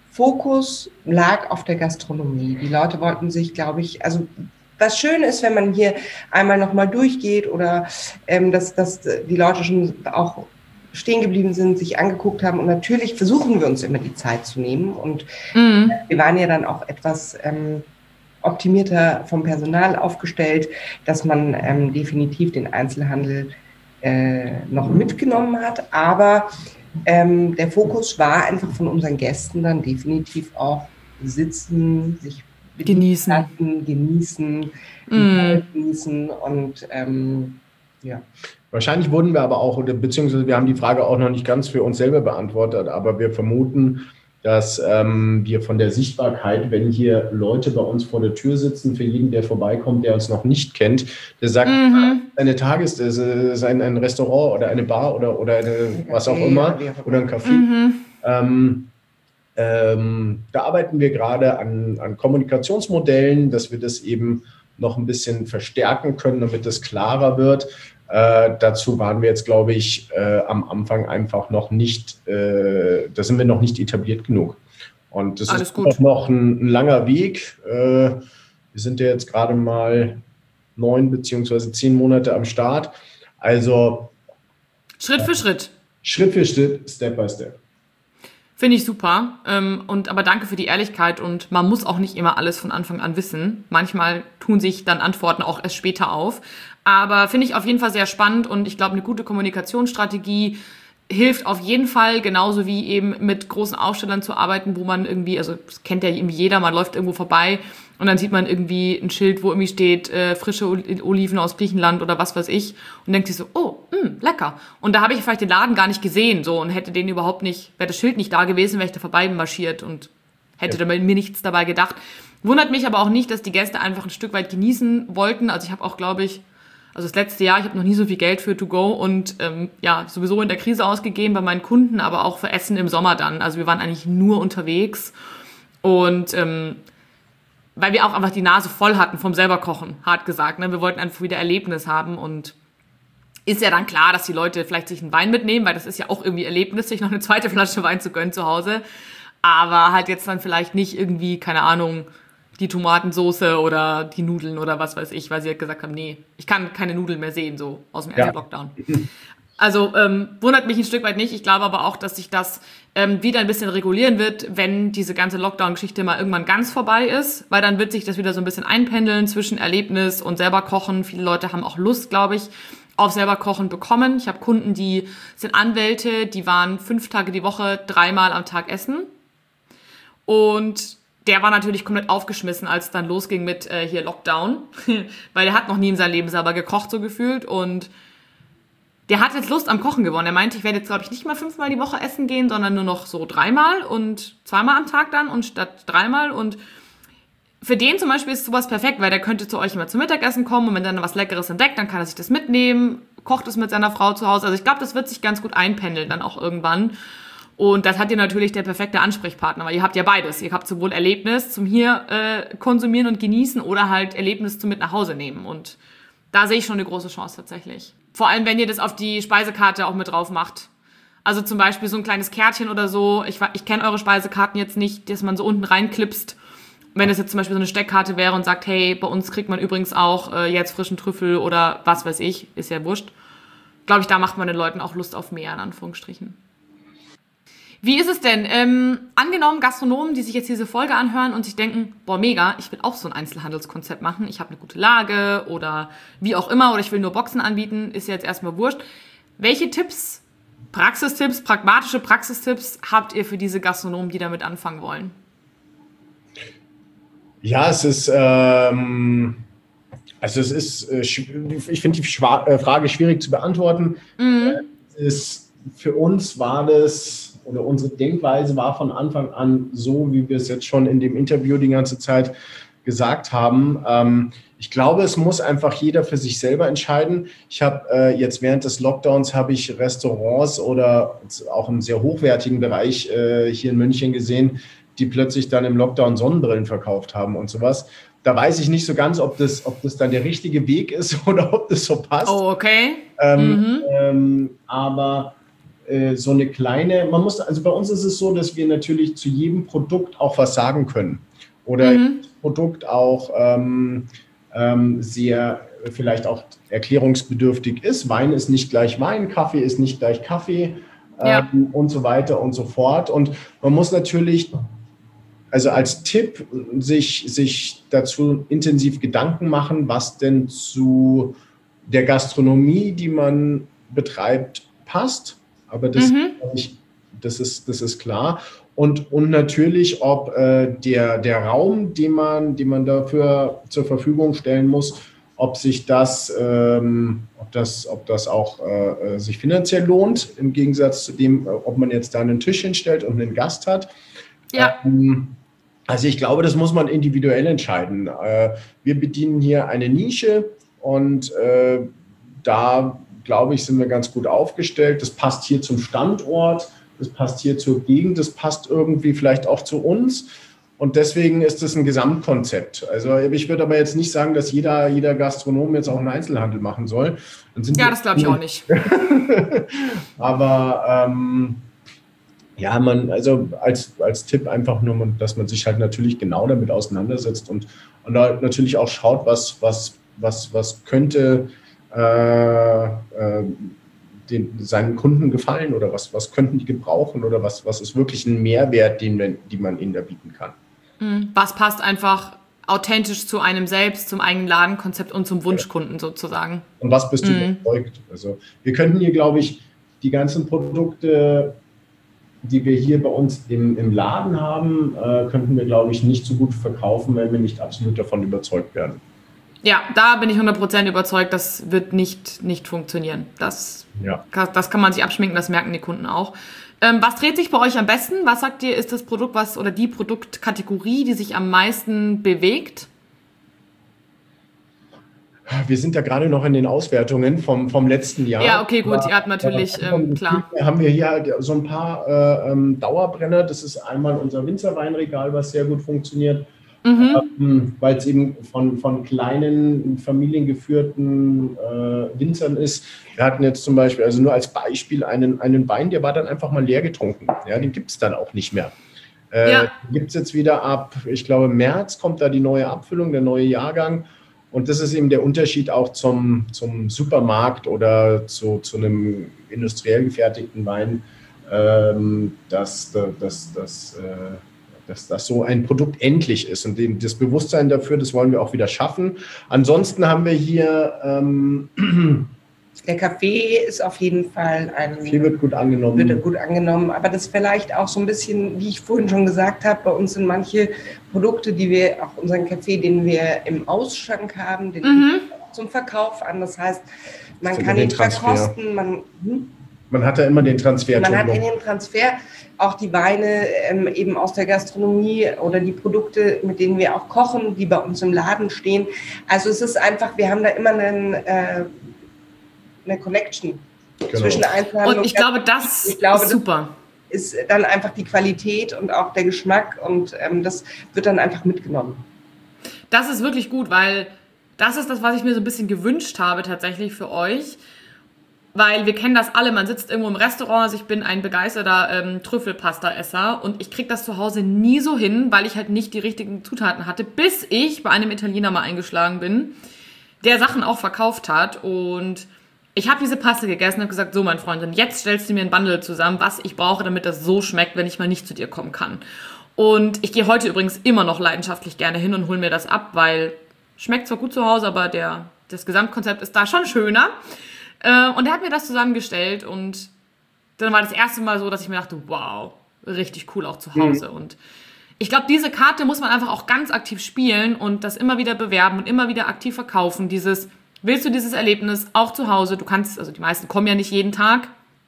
Fokus lag auf der Gastronomie. Die Leute wollten sich, glaube ich, also was schön ist, wenn man hier einmal nochmal durchgeht oder ähm, dass, dass die Leute schon auch stehen geblieben sind, sich angeguckt haben. Und natürlich versuchen wir uns immer die Zeit zu nehmen. Und Mhm. wir waren ja dann auch etwas ähm, optimierter vom Personal aufgestellt, dass man ähm, definitiv den Einzelhandel äh, noch mitgenommen hat. Aber ähm, der Fokus war einfach von unseren Gästen dann definitiv auch sitzen, sich Genießen. lassen, genießen, die Mm. Zeit genießen und ähm, ja. Wahrscheinlich wurden wir aber auch, oder beziehungsweise wir haben die Frage auch noch nicht ganz für uns selber beantwortet, aber wir vermuten, dass ähm, wir von der Sichtbarkeit, wenn hier Leute bei uns vor der Tür sitzen, für jeden, der vorbeikommt, der uns noch nicht kennt, der sagt, Mhm. eine Tages-, das ist ein, ein Restaurant oder eine Bar oder, oder eine, was auch Café immer, oder wie auch immer. oder ein Café. Mhm. Ähm, ähm, da arbeiten wir gerade an, an Kommunikationsmodellen, dass wir das eben noch ein bisschen verstärken können, damit es klarer wird. Äh, dazu waren wir jetzt, glaube ich, äh, am Anfang einfach noch nicht, äh, da sind wir noch nicht etabliert genug. Und das Alles ist gut. auch noch ein, ein langer Weg. Äh, wir sind ja jetzt gerade mal neun beziehungsweise zehn Monate am Start. Also Schritt für Schritt. Schritt für Schritt, Step by Step. Finde ich super. Ähm, und aber danke für die Ehrlichkeit und man muss auch nicht immer alles von Anfang an wissen. Manchmal tun sich dann Antworten auch erst später auf. Aber finde ich auf jeden Fall sehr spannend und ich glaube, eine gute Kommunikationsstrategie hilft auf jeden Fall, genauso wie eben mit großen Ausstellern zu arbeiten, wo man irgendwie, also das kennt ja irgendwie jeder, man läuft irgendwo vorbei und dann sieht man irgendwie ein Schild, wo irgendwie steht, äh, frische Oliven aus Griechenland oder was weiß ich und denkt sich so, oh, mh, lecker. Und da habe ich vielleicht den Laden gar nicht gesehen so und hätte den überhaupt nicht, wäre das Schild nicht da gewesen, wäre ich da vorbei marschiert und hätte Ja. da mir nichts dabei gedacht. Wundert mich aber auch nicht, dass die Gäste einfach ein Stück weit genießen wollten. Also ich habe auch, glaube ich, Also das letzte Jahr, ich habe noch nie so viel Geld für To Go und ähm, ja, sowieso in der Krise ausgegeben bei meinen Kunden, aber auch für Essen im Sommer dann. Also wir waren eigentlich nur unterwegs und ähm, weil wir auch einfach die Nase voll hatten vom selber kochen, hart gesagt. Ne? Wir wollten einfach wieder Erlebnis haben und ist ja dann klar, dass die Leute vielleicht sich einen Wein mitnehmen, weil das ist ja auch irgendwie Erlebnis, sich noch eine zweite Flasche Wein zu gönnen zu Hause. Aber halt jetzt dann vielleicht nicht irgendwie, keine Ahnung, die Tomatensoße oder die Nudeln oder was weiß ich, weil sie halt gesagt haben, nee, ich kann keine Nudeln mehr sehen, so aus dem ersten ja. Lockdown. Also ähm, wundert mich ein Stück weit nicht. Ich glaube aber auch, dass sich das ähm, wieder ein bisschen regulieren wird, wenn diese ganze Lockdown-Geschichte mal irgendwann ganz vorbei ist, weil dann wird sich das wieder so ein bisschen einpendeln zwischen Erlebnis und selber kochen. Viele Leute haben auch Lust, glaube ich, auf selber kochen bekommen. Ich habe Kunden, die sind Anwälte, die waren fünf Tage die Woche dreimal am Tag essen. Und der war natürlich komplett aufgeschmissen, als es dann losging mit äh, hier Lockdown, weil er hat noch nie in seinem Leben selber gekocht, so gefühlt. Und der hat jetzt Lust am Kochen gewonnen. Er meinte, ich werde jetzt, glaube ich, nicht mal fünfmal die Woche essen gehen, sondern nur noch so dreimal und zweimal am Tag dann und statt dreimal. Und für den zum Beispiel ist sowas perfekt, weil der könnte zu euch immer zum Mittagessen kommen und wenn dann was Leckeres entdeckt, dann kann er sich das mitnehmen, kocht es mit seiner Frau zu Hause. Also ich glaube, das wird sich ganz gut einpendeln dann auch irgendwann. Und das hat ihr natürlich der perfekte Ansprechpartner, weil ihr habt ja beides. Ihr habt sowohl Erlebnis zum hier äh, konsumieren und genießen oder halt Erlebnis zum mit nach Hause nehmen. Und da sehe ich schon eine große Chance tatsächlich. Vor allem, wenn ihr das auf die Speisekarte auch mit drauf macht. Also zum Beispiel so ein kleines Kärtchen oder so. Ich, ich kenne eure Speisekarten jetzt nicht, dass man so unten reinklipst. Wenn es jetzt zum Beispiel so eine Steckkarte wäre und sagt, hey, bei uns kriegt man übrigens auch äh, jetzt frischen Trüffel oder was weiß ich, ist ja wurscht. Glaube ich, da macht man den Leuten auch Lust auf mehr, in Anführungsstrichen. Wie ist es denn? Ähm, angenommen, Gastronomen, die sich jetzt diese Folge anhören und sich denken, boah, mega, ich will auch so ein Einzelhandelskonzept machen, ich habe eine gute Lage oder wie auch immer, oder ich will nur Boxen anbieten, ist ja jetzt erstmal wurscht. Welche Tipps, Praxistipps, pragmatische Praxistipps habt ihr für diese Gastronomen, die damit anfangen wollen? Ja, es ist, ähm, also es ist, äh, ich finde die Schwa- äh, Frage schwierig zu beantworten. Mhm. Äh, ist, für uns war das, oder unsere Denkweise war von Anfang an so, wie wir es jetzt schon in dem Interview die ganze Zeit gesagt haben. Ähm, ich glaube, es muss einfach jeder für sich selber entscheiden. Ich habe äh, jetzt während des Lockdowns habe ich Restaurants oder auch im sehr hochwertigen Bereich äh, hier in München gesehen, die plötzlich dann im Lockdown Sonnenbrillen verkauft haben und sowas. Da weiß ich nicht so ganz, ob das, ob das dann der richtige Weg ist oder ob das so passt. Oh, okay. Ähm, mhm. ähm, aber äh, so eine kleine, man muss, also bei uns ist es so, dass wir natürlich zu jedem Produkt auch was sagen können. Oder mhm. das Produkt auch ähm, ähm, sehr vielleicht auch erklärungsbedürftig ist. Wein ist nicht gleich Wein, Kaffee ist nicht gleich Kaffee ja. ähm, und so weiter und so fort. Und man muss natürlich, also als Tipp, sich, sich dazu intensiv Gedanken machen, was denn zu der Gastronomie, die man betreibt, passt. Aber das, mhm. ich, das, ist, das ist klar. Und, und natürlich, ob äh, der, der Raum, den man, den man dafür zur Verfügung stellen muss, ob sich das, ähm, ob das, ob das auch äh, sich finanziell lohnt, im Gegensatz zu dem, ob man jetzt da einen Tisch hinstellt und einen Gast hat. Ja. Ähm, also ich glaube, das muss man individuell entscheiden. Äh, wir bedienen hier eine Nische und äh, da, glaube ich, sind wir ganz gut aufgestellt. Das passt hier zum Standort, das passt hier zur Gegend, das passt irgendwie vielleicht auch zu uns. Und deswegen ist es ein Gesamtkonzept. Also ich würde aber jetzt nicht sagen, dass jeder, jeder Gastronom jetzt auch einen Einzelhandel machen soll. Dann sind ja, das glaube ich auch nicht. aber ähm, ja, man, also als, als Tipp einfach nur, dass man sich halt natürlich genau damit auseinandersetzt und, und da natürlich auch schaut, was, was, was, was könnte äh, äh, den, seinen Kunden gefallen oder was, was könnten die gebrauchen oder was, was ist wirklich ein Mehrwert, den, den man ihnen da bieten kann. Was passt einfach authentisch zu einem selbst, zum eigenen Ladenkonzept und zum Wunschkunden sozusagen. Und was bist du mhm. überzeugt? Also wir könnten hier, glaube ich, die ganzen Produkte, die wir hier bei uns im, im Laden haben, äh, könnten wir, glaube ich, nicht so gut verkaufen, wenn wir nicht absolut davon überzeugt werden. Ja, da bin ich hundert Prozent überzeugt, das wird nicht, nicht funktionieren. Das, ja. das kann man sich abschminken, das merken die Kunden auch. Ähm, was dreht sich bei euch am besten? Was sagt ihr, ist das Produkt was oder die Produktkategorie, die sich am meisten bewegt? Wir sind da gerade noch in den Auswertungen vom, vom letzten Jahr. Ja, okay, gut, ihr habt natürlich, ähm, klar. Haben wir hier halt so ein paar äh, ähm, Dauerbrenner. Das ist einmal unser Winzerweinregal, was sehr gut funktioniert, mhm. ähm, weil es eben von, von kleinen, familiengeführten äh, Winzern ist. Wir hatten jetzt zum Beispiel, also nur als Beispiel, einen, einen Wein, der war dann einfach mal leer getrunken. Ja, den gibt es dann auch nicht mehr. Äh, ja. Gibt es jetzt wieder ab, ich glaube, März kommt da die neue Abfüllung, der neue Jahrgang. Und das ist eben der Unterschied auch zum, zum Supermarkt oder zu, zu einem industriell gefertigten Wein, ähm, dass, dass, dass, äh, dass, dass so ein Produkt endlich ist. Und den, das Bewusstsein dafür, das wollen wir auch wieder schaffen. Ansonsten haben wir hier... Ähm, Der Kaffee ist auf jeden Fall ein... Kaffee wird gut angenommen. Wird gut angenommen, aber das vielleicht auch so ein bisschen, wie ich vorhin schon gesagt habe, bei uns sind manche Produkte, die wir, auch unseren Kaffee, den wir im Ausschank haben, den mhm. zum Verkauf an. Das heißt, man kann ihn verkosten. Man, hm? man hat ja immer den Transfer. Man hat in den Transfer auch die Weine ähm, eben aus der Gastronomie oder die Produkte, mit denen wir auch kochen, die bei uns im Laden stehen. Also es ist einfach, wir haben da immer einen... Äh, eine Connection genau. zwischen Einzelhandel und ich glaube, das ich glaube, ist super. Das ist dann einfach die Qualität und auch der Geschmack und ähm, das wird dann einfach mitgenommen. Das ist wirklich gut, weil das ist das, was ich mir so ein bisschen gewünscht habe tatsächlich für euch, weil wir kennen das alle, man sitzt irgendwo im Restaurant, also ich bin ein begeisterter ähm, Trüffelpasta-Esser und ich kriege das zu Hause nie so hin, weil ich halt nicht die richtigen Zutaten hatte, bis ich bei einem Italiener mal eingeschlagen bin, der Sachen auch verkauft hat und ich habe diese Paste gegessen und habe gesagt, so mein Freund, und jetzt stellst du mir ein Bundle zusammen, was ich brauche, damit das so schmeckt, wenn ich mal nicht zu dir kommen kann. Und ich gehe heute übrigens immer noch leidenschaftlich gerne hin und hole mir das ab, weil schmeckt zwar gut zu Hause, aber der, das Gesamtkonzept ist da schon schöner. Und er hat mir das zusammengestellt und dann war das erste Mal so, dass ich mir dachte, wow, richtig cool auch zu Hause. Mhm. Und ich glaube, diese Karte muss man einfach auch ganz aktiv spielen und das immer wieder bewerben und immer wieder aktiv verkaufen, dieses... Willst du dieses Erlebnis auch zu Hause? Du kannst, also die meisten kommen ja nicht jeden Tag,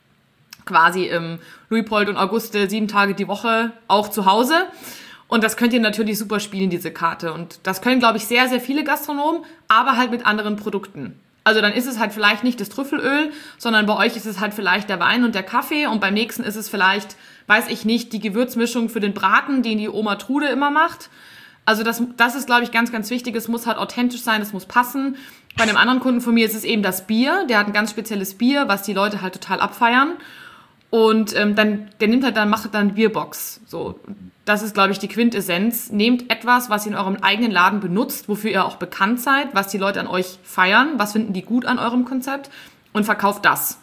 quasi im Luitpold und Auguste sieben Tage die Woche auch zu Hause. Und das könnt ihr natürlich super spielen, diese Karte. Und das können, glaube ich, sehr, sehr viele Gastronomen, aber halt mit anderen Produkten. Also dann ist es halt vielleicht nicht das Trüffelöl, sondern bei euch ist es halt vielleicht der Wein und der Kaffee und beim nächsten ist es vielleicht, weiß ich nicht, die Gewürzmischung für den Braten, den die Oma Trude immer macht. Also das, das ist, glaube ich, ganz, ganz wichtig. Es muss halt authentisch sein, es muss passen. Bei einem anderen Kunden von mir ist es eben das Bier. Der hat ein ganz spezielles Bier, was die Leute halt total abfeiern. Und ähm, dann, der nimmt halt dann, macht dann Bierbox. So, das ist, glaube ich, die Quintessenz. Nehmt etwas, was ihr in eurem eigenen Laden benutzt, wofür ihr auch bekannt seid, was die Leute an euch feiern, was finden die gut an eurem Konzept und verkauft das.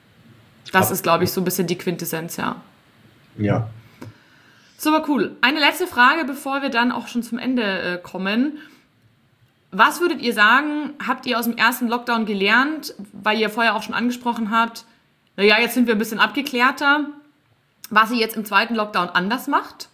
Das ist, glaube ich, so ein bisschen die Quintessenz, ja. Ja. Super cool. Eine letzte Frage, bevor wir dann auch schon zum Ende äh, kommen. Was würdet ihr sagen, habt ihr aus dem ersten Lockdown gelernt, weil ihr vorher auch schon angesprochen habt, naja, jetzt sind wir ein bisschen abgeklärter, was ihr jetzt im zweiten Lockdown anders macht?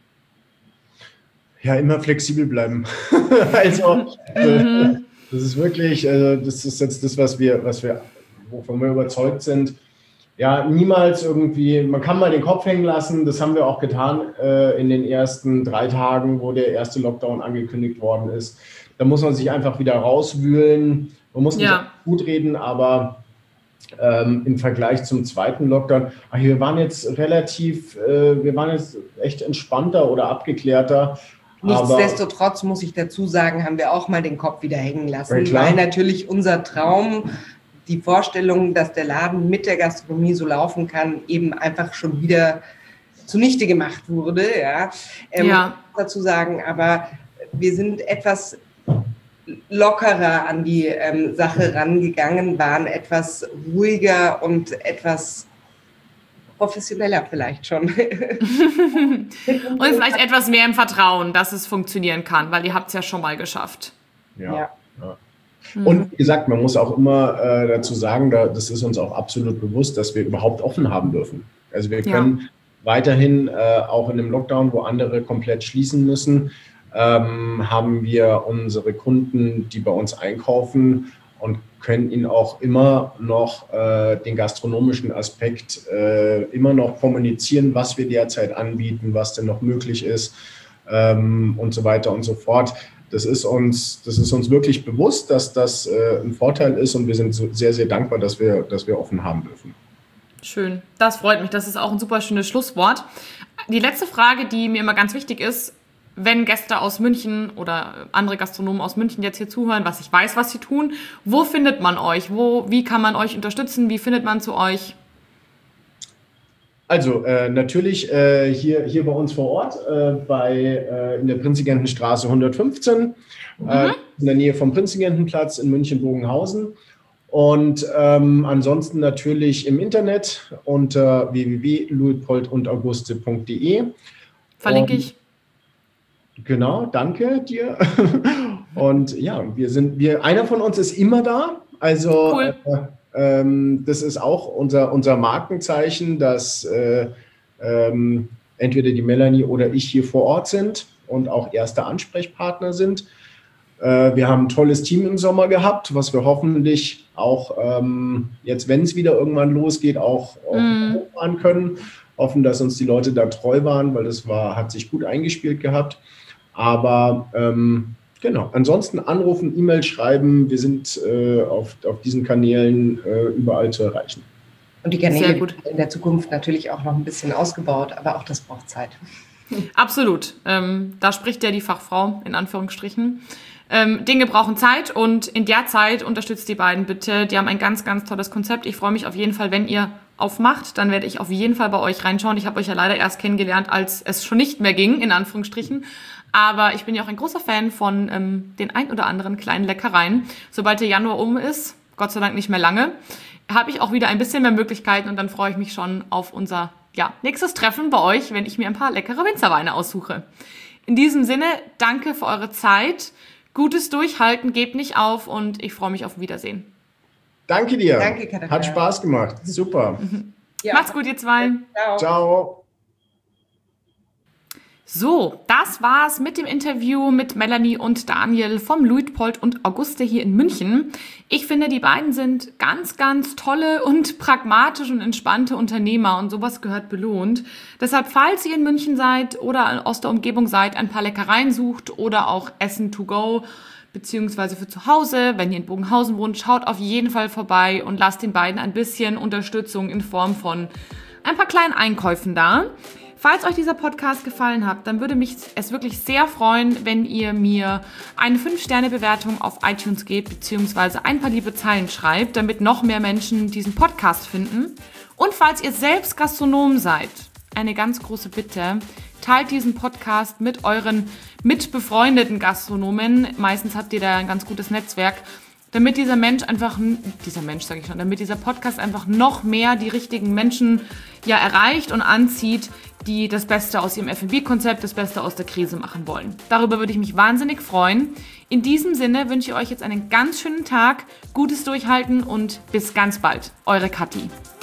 Ja, immer flexibel bleiben. Also, mhm. das ist wirklich, also das ist jetzt das, was wir, was wir, wovon wir überzeugt sind. Ja, niemals irgendwie, man kann mal den Kopf hängen lassen, das haben wir auch getan äh, in den ersten drei Tagen, wo der erste Lockdown angekündigt worden ist. Da muss man sich einfach wieder rauswühlen. Man muss nicht ja. gut reden, aber ähm, im Vergleich zum zweiten Lockdown, ach, wir waren jetzt relativ, äh, wir waren jetzt echt entspannter oder abgeklärter. Nichtsdestotrotz muss ich dazu sagen, haben wir auch mal den Kopf wieder hängen lassen, weil natürlich unser Traum, die Vorstellung, dass der Laden mit der Gastronomie so laufen kann, eben einfach schon wieder zunichte gemacht wurde. Ja, ähm, ja. muss dazu sagen, aber wir sind etwas lockerer an die ähm, Sache rangegangen, waren etwas ruhiger und etwas professioneller vielleicht schon. Und vielleicht etwas mehr im Vertrauen, dass es funktionieren kann, weil ihr habt es ja schon mal geschafft. Ja. ja. ja. Und wie gesagt, man muss auch immer äh, dazu sagen, da, das ist uns auch absolut bewusst, dass wir überhaupt offen haben dürfen. Also wir können ja. weiterhin, äh, auch in einem Lockdown, wo andere komplett schließen müssen, ähm, haben wir unsere Kunden, die bei uns einkaufen und können ihnen auch immer noch äh, den gastronomischen Aspekt äh, immer noch kommunizieren, was wir derzeit anbieten, was denn noch möglich ist ähm, und so weiter und so fort. Das ist uns, das ist uns wirklich bewusst, dass das äh, ein Vorteil ist und wir sind so sehr, sehr dankbar, dass wir, dass wir offen haben dürfen. Schön, das freut mich. Das ist auch ein super schönes Schlusswort. Die letzte Frage, die mir immer ganz wichtig ist, wenn Gäste aus München oder andere Gastronomen aus München jetzt hier zuhören, was ich weiß, was sie tun, wo findet man euch? Wo, wie kann man euch unterstützen? Wie findet man zu euch? Also äh, natürlich äh, hier, hier bei uns vor Ort, äh, bei, äh, in der Prinzregentenstraße hundertfünfzehn, mhm. äh, in der Nähe vom Prinzregentenplatz in München-Bogenhausen. Und ähm, ansonsten natürlich im Internet unter w w w punkt luitpold und auguste punkt d e. Verlinke ich. Genau, danke dir. Und ja, wir sind, wir, einer von uns ist immer da. Also cool. äh, ähm, das ist auch unser, unser Markenzeichen, dass äh, ähm, entweder die Melanie oder ich hier vor Ort sind und auch erste Ansprechpartner sind. Äh, wir haben ein tolles Team im Sommer gehabt, was wir hoffentlich auch ähm, jetzt, wenn es wieder irgendwann losgeht, auch, auch mm. hochfahren können. Hoffen, dass uns die Leute da treu waren, weil das war, hat sich gut eingespielt gehabt. Aber ähm, genau, ansonsten anrufen, E-Mail schreiben. Wir sind äh, auf, auf diesen Kanälen äh, überall zu erreichen. Und die Kanäle werden in der Zukunft natürlich auch noch ein bisschen ausgebaut, aber auch das braucht Zeit. Absolut. Ähm, da spricht ja die Fachfrau in Anführungsstrichen. Ähm, Dinge brauchen Zeit und in der Zeit unterstützt die beiden bitte. Die haben ein ganz, ganz tolles Konzept. Ich freue mich auf jeden Fall, wenn ihr aufmacht, dann werde ich auf jeden Fall bei euch reinschauen. Ich habe euch ja leider erst kennengelernt, als es schon nicht mehr ging, in Anführungsstrichen. Aber ich bin ja auch ein großer Fan von ähm, den ein oder anderen kleinen Leckereien. Sobald der Januar um ist, Gott sei Dank nicht mehr lange, habe ich auch wieder ein bisschen mehr Möglichkeiten und dann freue ich mich schon auf unser ja, nächstes Treffen bei euch, wenn ich mir ein paar leckere Winzerweine aussuche. In diesem Sinne, danke für eure Zeit. Gutes Durchhalten, gebt nicht auf und ich freue mich auf ein Wiedersehen. Danke dir. Danke, Katharina. Hat Spaß gemacht. Super. Ja. Macht's gut, ihr zwei. Ciao. Ciao. So, das war's mit dem Interview mit Melanie und Daniel vom Luitpold und Auguste hier in München. Ich finde, die beiden sind ganz, ganz tolle und pragmatische und entspannte Unternehmer und sowas gehört belohnt. Deshalb, falls ihr in München seid oder aus der Umgebung seid, ein paar Leckereien sucht oder auch Essen to go, beziehungsweise für zu Hause, wenn ihr in Bogenhausen wohnt, schaut auf jeden Fall vorbei und lasst den beiden ein bisschen Unterstützung in Form von ein paar kleinen Einkäufen da. Falls euch dieser Podcast gefallen hat, dann würde mich es wirklich sehr freuen, wenn ihr mir eine fünf Sterne Bewertung auf iTunes gebt, beziehungsweise ein paar liebe Zeilen schreibt, damit noch mehr Menschen diesen Podcast finden. Und falls ihr selbst Gastronom seid, eine ganz große Bitte, teilt diesen Podcast mit euren mitbefreundeten Gastronomen. Meistens habt ihr da ein ganz gutes Netzwerk, damit dieser Mensch einfach, dieser Mensch sage ich schon, damit dieser Podcast einfach noch mehr die richtigen Menschen ja erreicht und anzieht, die das Beste aus ihrem F und B-Konzept, das Beste aus der Krise machen wollen. Darüber würde ich mich wahnsinnig freuen. In diesem Sinne wünsche ich euch jetzt einen ganz schönen Tag, gutes Durchhalten und bis ganz bald. Eure Kathi.